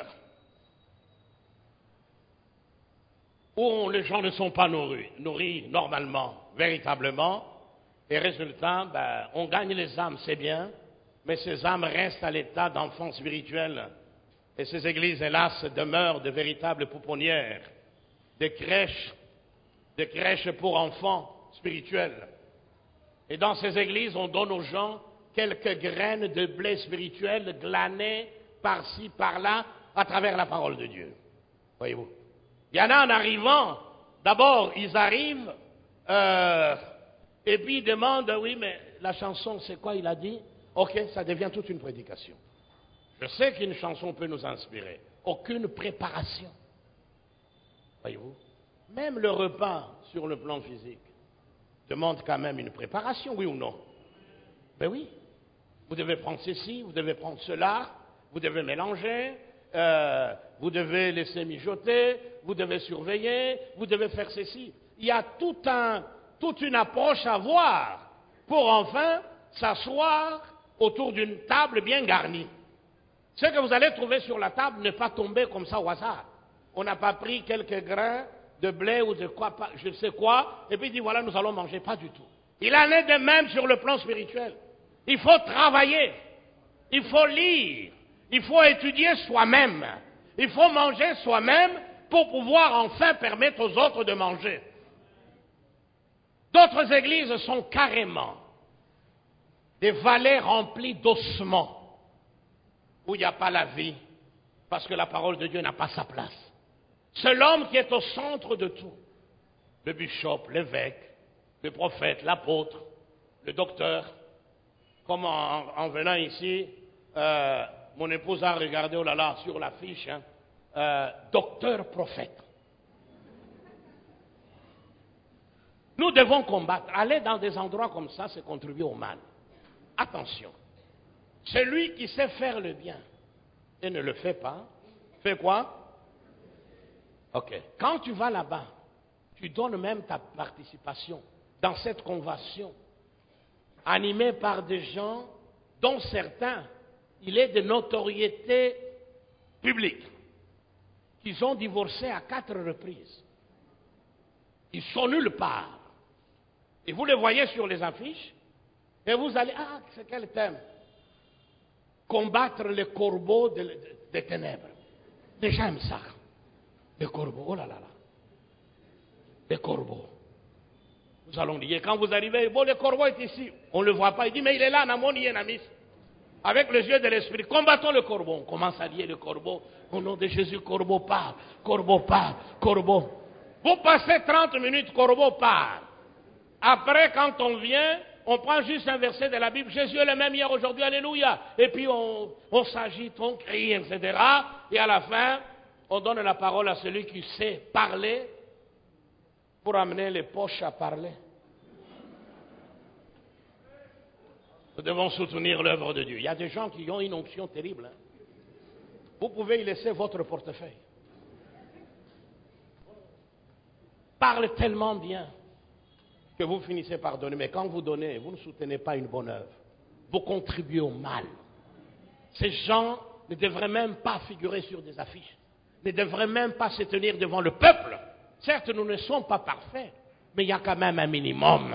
où les gens ne sont pas nourris, nourris normalement, véritablement, et résultat, ben, on gagne les âmes, c'est bien, mais ces âmes restent à l'état d'enfants spirituels. Et ces églises, hélas, demeurent de véritables pouponnières, des crèches, des crèches pour enfants spirituels. Et dans ces églises, on donne aux gens quelques graines de blé spirituel glanées par-ci, par-là, à travers la parole de Dieu. Voyez-vous. Il y en a en arrivant, d'abord, ils arrivent, euh, et puis ils demandent, oui, mais la chanson, c'est quoi, il a dit? Ok, ça devient toute une prédication. Je sais qu'une chanson peut nous inspirer. Aucune préparation. Voyez-vous. Même le repas, sur le plan physique, demande quand même une préparation, oui ou non? Ben oui. Vous devez prendre ceci, vous devez prendre cela, vous devez mélanger, euh, vous devez laisser mijoter, vous devez surveiller, vous devez faire ceci. Il y a tout un, toute une approche à voir pour enfin s'asseoir autour d'une table bien garnie. Ce que vous allez trouver sur la table n'est pas tombé comme ça au hasard. On n'a pas pris quelques grains de blé ou de quoi, je ne sais quoi, et puis dit voilà, nous allons manger. Pas du tout. Il en est de même sur le plan spirituel. Il faut travailler, il faut lire, il faut étudier soi-même, il faut manger soi-même pour pouvoir enfin permettre aux autres de manger. D'autres églises sont carrément des vallées remplies d'ossements, où il n'y a pas la vie, parce que la parole de Dieu n'a pas sa place. C'est l'homme qui est au centre de tout. Le bishop, l'évêque, le prophète, l'apôtre, le docteur. Comme en, en venant ici, euh, mon épouse a regardé, oh là là, sur l'affiche, hein, euh, docteur prophète. Nous devons combattre. Aller dans des endroits comme ça, c'est contribuer au mal. Attention. Celui qui sait faire le bien et ne le fait pas, fait quoi? Ok. Quand tu vas là-bas, tu donnes même ta participation dans cette convention, animée par des gens dont certains, il est de notoriété publique, qu'ils ont divorcé à quatre reprises. Ils sont nulle part. Et vous les voyez sur les affiches, et vous allez, ah, c'est quel thème? Combattre les corbeaux des de, de ténèbres. Les gens aiment ça. Les corbeaux, oh là là là. Les corbeaux. Nous allons dire, quand vous arrivez, bon, le corbeau est ici. On ne le voit pas. Il dit, mais il est là, Namon Yenamis. Avec les yeux de l'esprit, combattons le corbeau. On commence à lier le corbeau. Au nom de Jésus, corbeau part. Corbeau part. Corbeau. Vous passez trente minutes, corbeau part. Après, quand on vient, on prend juste un verset de la Bible. Jésus est le même hier, aujourd'hui, alléluia. Et puis on, on s'agite, on crie, et cetera. Et à la fin, on donne la parole à celui qui sait parler pour amener les poches à parler. Nous devons soutenir l'œuvre de Dieu. Il y a des gens qui ont une onction terrible. Hein. Vous pouvez y laisser votre portefeuille. Parle tellement bien que vous finissez par donner. Mais quand vous donnez, vous ne soutenez pas une bonne œuvre. Vous contribuez au mal. Ces gens ne devraient même pas figurer sur des affiches. Ne devraient même pas se tenir devant le peuple. Certes, nous ne sommes pas parfaits, mais il y a quand même un minimum.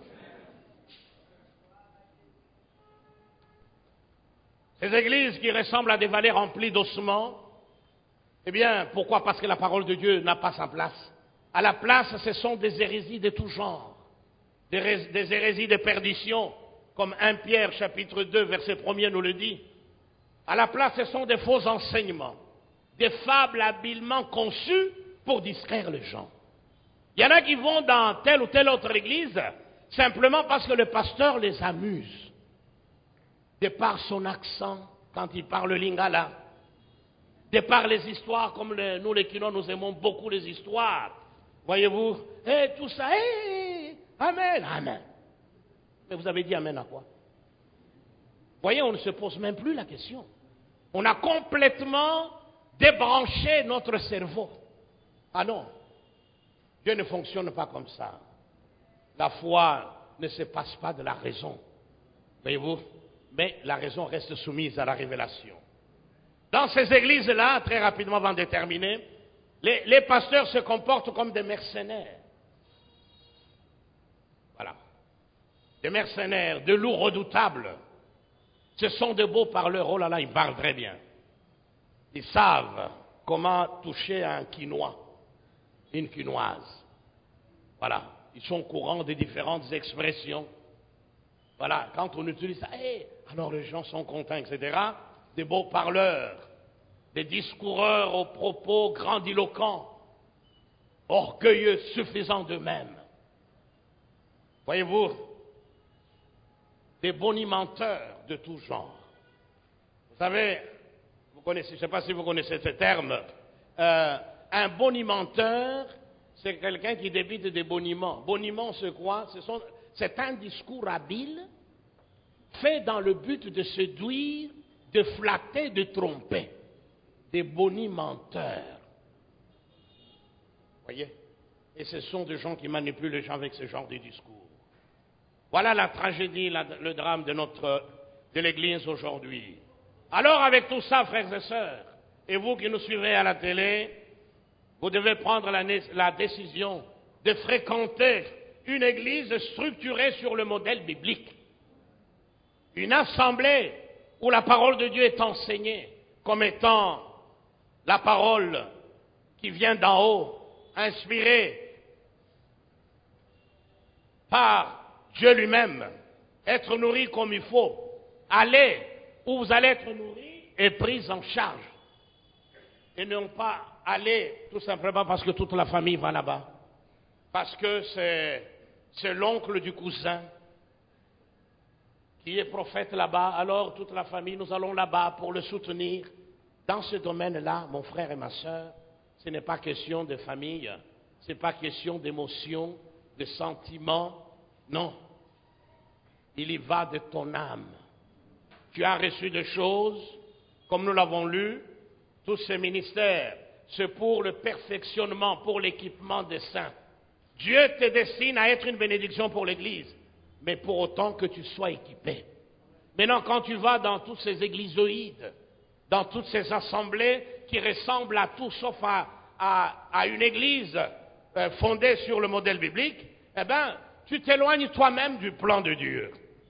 Ces églises qui ressemblent à des vallées remplies d'ossements, eh bien, pourquoi? Parce que la parole de Dieu n'a pas sa place. À la place, ce sont des hérésies de tout genre, des, ré- des hérésies de perdition, comme premier Pierre chapitre deux, verset premier nous le dit. À la place, ce sont des faux enseignements, des fables habilement conçues pour distraire les gens. Il y en a qui vont dans telle ou telle autre église simplement parce que le pasteur les amuse, de par son accent quand il parle lingala, de par les histoires, comme le, nous les Kino, nous aimons beaucoup les histoires. Voyez-vous, et tout ça, hey, amen, amen. Mais vous avez dit amen à quoi? Voyez, on ne se pose même plus la question. On a complètement débranché notre cerveau. Ah non, Dieu ne fonctionne pas comme ça. La foi ne se passe pas de la raison. Voyez-vous? Mais la raison reste soumise à la révélation. Dans ces églises-là, très rapidement avant de terminer, les, les pasteurs se comportent comme des mercenaires. Voilà. Des mercenaires, de loups redoutables. Ce sont de beaux parleurs. Oh là là, ils parlent très bien. Ils savent comment toucher un quinois, une quinoise. Voilà. Ils sont au courant des différentes expressions. Voilà. Quand on utilise ça, hey, alors les gens sont contents, et cetera. Des beaux parleurs, des discoureurs aux propos grandiloquents, orgueilleux, suffisants d'eux-mêmes. Voyez-vous, des bonimenteurs de tout genre. Vous savez, vous connaissez, je ne sais pas si vous connaissez ce terme, euh, un bonimenteur, c'est quelqu'un qui débite des boniments. Boniments, c'est quoi? Ce sont, c'est un discours habile, fait dans le but de séduire, de flatter, de tromper. Des bonimenteurs. Voyez? Et ce sont des gens qui manipulent les gens avec ce genre de discours. Voilà la tragédie, la, le drame de notre, de l'Église aujourd'hui. Alors avec tout ça, frères et sœurs, et vous qui nous suivez à la télé, vous devez prendre la, la décision de fréquenter une Église structurée sur le modèle biblique. Une assemblée où la parole de Dieu est enseignée comme étant la parole qui vient d'en haut, inspirée par Dieu lui-même, être nourri comme il faut, aller où vous allez être nourri et pris en charge. Et non pas aller tout simplement parce que toute la famille va là-bas, parce que c'est, c'est l'oncle du cousin qui est prophète là-bas, alors toute la famille, nous allons là-bas pour le soutenir. Dans ce domaine-là, mon frère et ma sœur, ce n'est pas question de famille, ce n'est pas question d'émotion, de sentiments, non. Il y va de ton âme. Tu as reçu des choses, comme nous l'avons lu, tous ces ministères, c'est pour le perfectionnement, pour l'équipement des saints. Dieu te destine à être une bénédiction pour l'Église, mais pour autant que tu sois équipé. Maintenant, quand tu vas dans toutes ces églisoïdes, dans toutes ces assemblées qui ressemblent à tout sauf à, à, à une église euh, fondée sur le modèle biblique, eh bien, tu t'éloignes toi-même du plan de Dieu.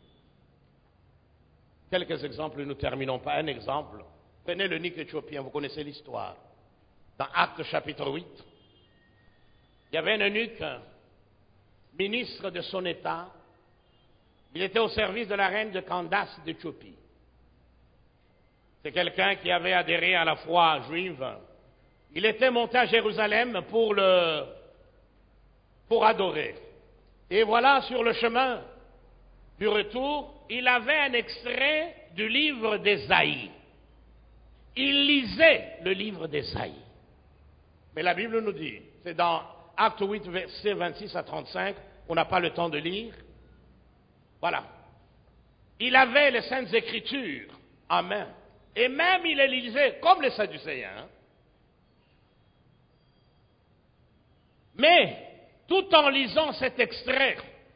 Quelques exemples, nous ne terminons pas. Un exemple, prenez le eunuque éthiopien, vous connaissez l'histoire. Dans Actes chapitre huit, il y avait un eunuque, ministre de son État, il était au service de la reine de Candace d'Éthiopie. C'est quelqu'un qui avait adhéré à la foi juive. Il était monté à Jérusalem pour, le, pour adorer. Et voilà, sur le chemin du retour, il avait un extrait du livre d'Ésaïe. Il lisait le livre d'Ésaïe. Mais la Bible nous dit, c'est dans Acte huit, versets vingt-six à trente-cinq, on n'a pas le temps de lire. Voilà. Il avait les Saintes Écritures en main. Et même il les lisait comme les Sadducéens. Mais, tout en lisant cet extrait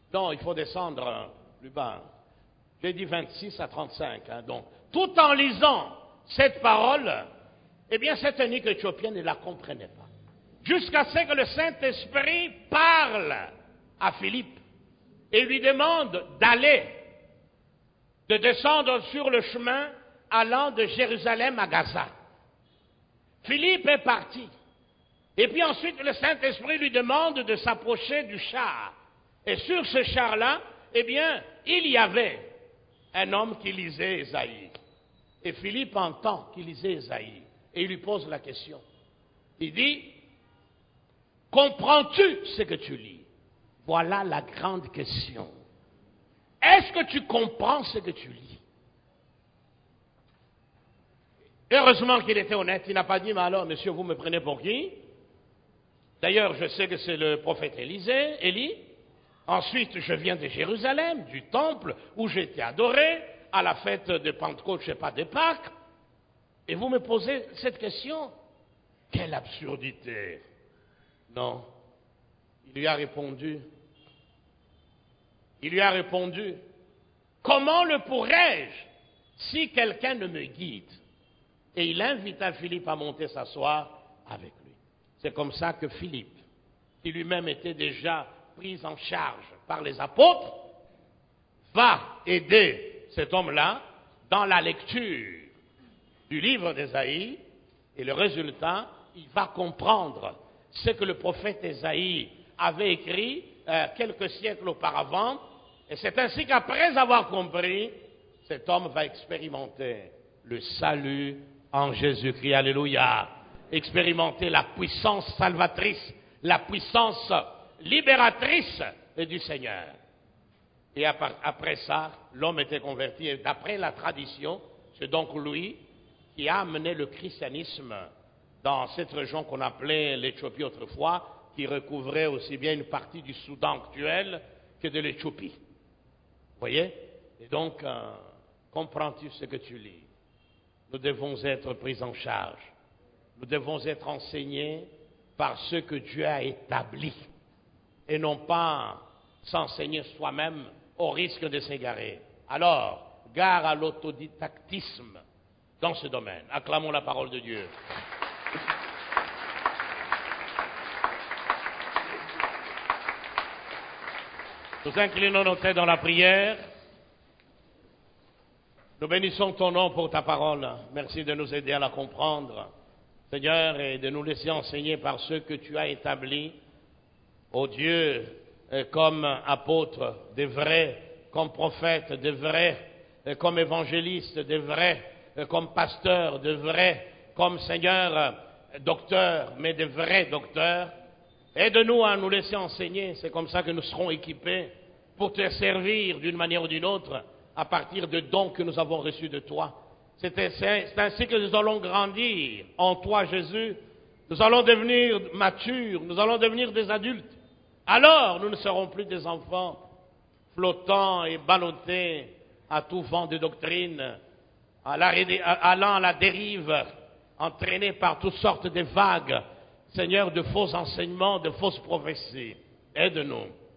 Non, il faut descendre plus bas. J'ai dit vingt-six à trente-cinq. Hein, donc, tout en lisant cette parole, eh bien, cette unique éthiopienne ne la comprenait pas. Jusqu'à ce que le Saint-Esprit parle à Philippe et lui demande d'aller, de descendre sur le chemin allant de Jérusalem à Gaza. Philippe est parti. Et puis ensuite, le Saint-Esprit lui demande de s'approcher du char. Et sur ce char-là, eh bien, il y avait un homme qui lisait Ésaïe. Et Philippe entend qu'il lisait Ésaïe. Et il lui pose la question. Il dit, comprends-tu ce que tu lis? Voilà la grande question. Est-ce que tu comprends ce que tu lis? Heureusement qu'il était honnête. Il n'a pas dit, mais alors, monsieur, vous me prenez pour qui? D'ailleurs, je sais que c'est le prophète Élisée, Élie. Ensuite, je viens de Jérusalem, du temple, où j'étais adoré, à la fête de Pentecôte, je ne sais pas, de Pâques. Et vous me posez cette question? Quelle absurdité! Non. Il lui a répondu. Il lui a répondu. Comment le pourrais-je si quelqu'un ne me guide? Et il invita Philippe à monter s'asseoir avec lui. C'est comme ça que Philippe, qui lui-même était déjà pris en charge par les apôtres, va aider cet homme-là dans la lecture du livre d'Ésaïe, et le résultat, il va comprendre ce que le prophète Ésaïe avait écrit euh, quelques siècles auparavant, et c'est ainsi qu'après avoir compris, cet homme va expérimenter le salut en Jésus-Christ, alléluia, expérimenter la puissance salvatrice, la puissance libératrice du Seigneur. Et après ça, l'homme était converti, et d'après la tradition, c'est donc lui qui a amené le christianisme dans cette région qu'on appelait l'Éthiopie autrefois, qui recouvrait aussi bien une partie du Soudan actuel que de l'Éthiopie. Vous voyez? Et donc, euh, comprends-tu ce que tu lis? Nous devons être pris en charge. Nous devons être enseignés par ce que Dieu a établi et non pas s'enseigner soi-même au risque de s'égarer. Alors, gare à l'autodidactisme dans ce domaine. Acclamons la parole de Dieu. Nous inclinons nos têtes dans la prière. Nous bénissons ton nom pour ta parole. Merci de nous aider à la comprendre, Seigneur, et de nous laisser enseigner par ceux que tu as établis, ô Dieu, comme apôtres, des vrais, comme prophètes, des vrais, comme évangélistes, des vrais, comme pasteurs, des vrais, comme Seigneur, docteurs, mais des vrais docteurs. Aide-nous à nous laisser enseigner, c'est comme ça que nous serons équipés pour te servir d'une manière ou d'une autre, à partir de dons que nous avons reçus de toi. C'est ainsi que nous allons grandir en toi, Jésus. Nous allons devenir matures, nous allons devenir des adultes. Alors, nous ne serons plus des enfants flottants et ballottés à tout vent de doctrine, allant à la dérive, entraînés par toutes sortes de vagues, Seigneur, de faux enseignements, de fausses prophéties. Aide-nous.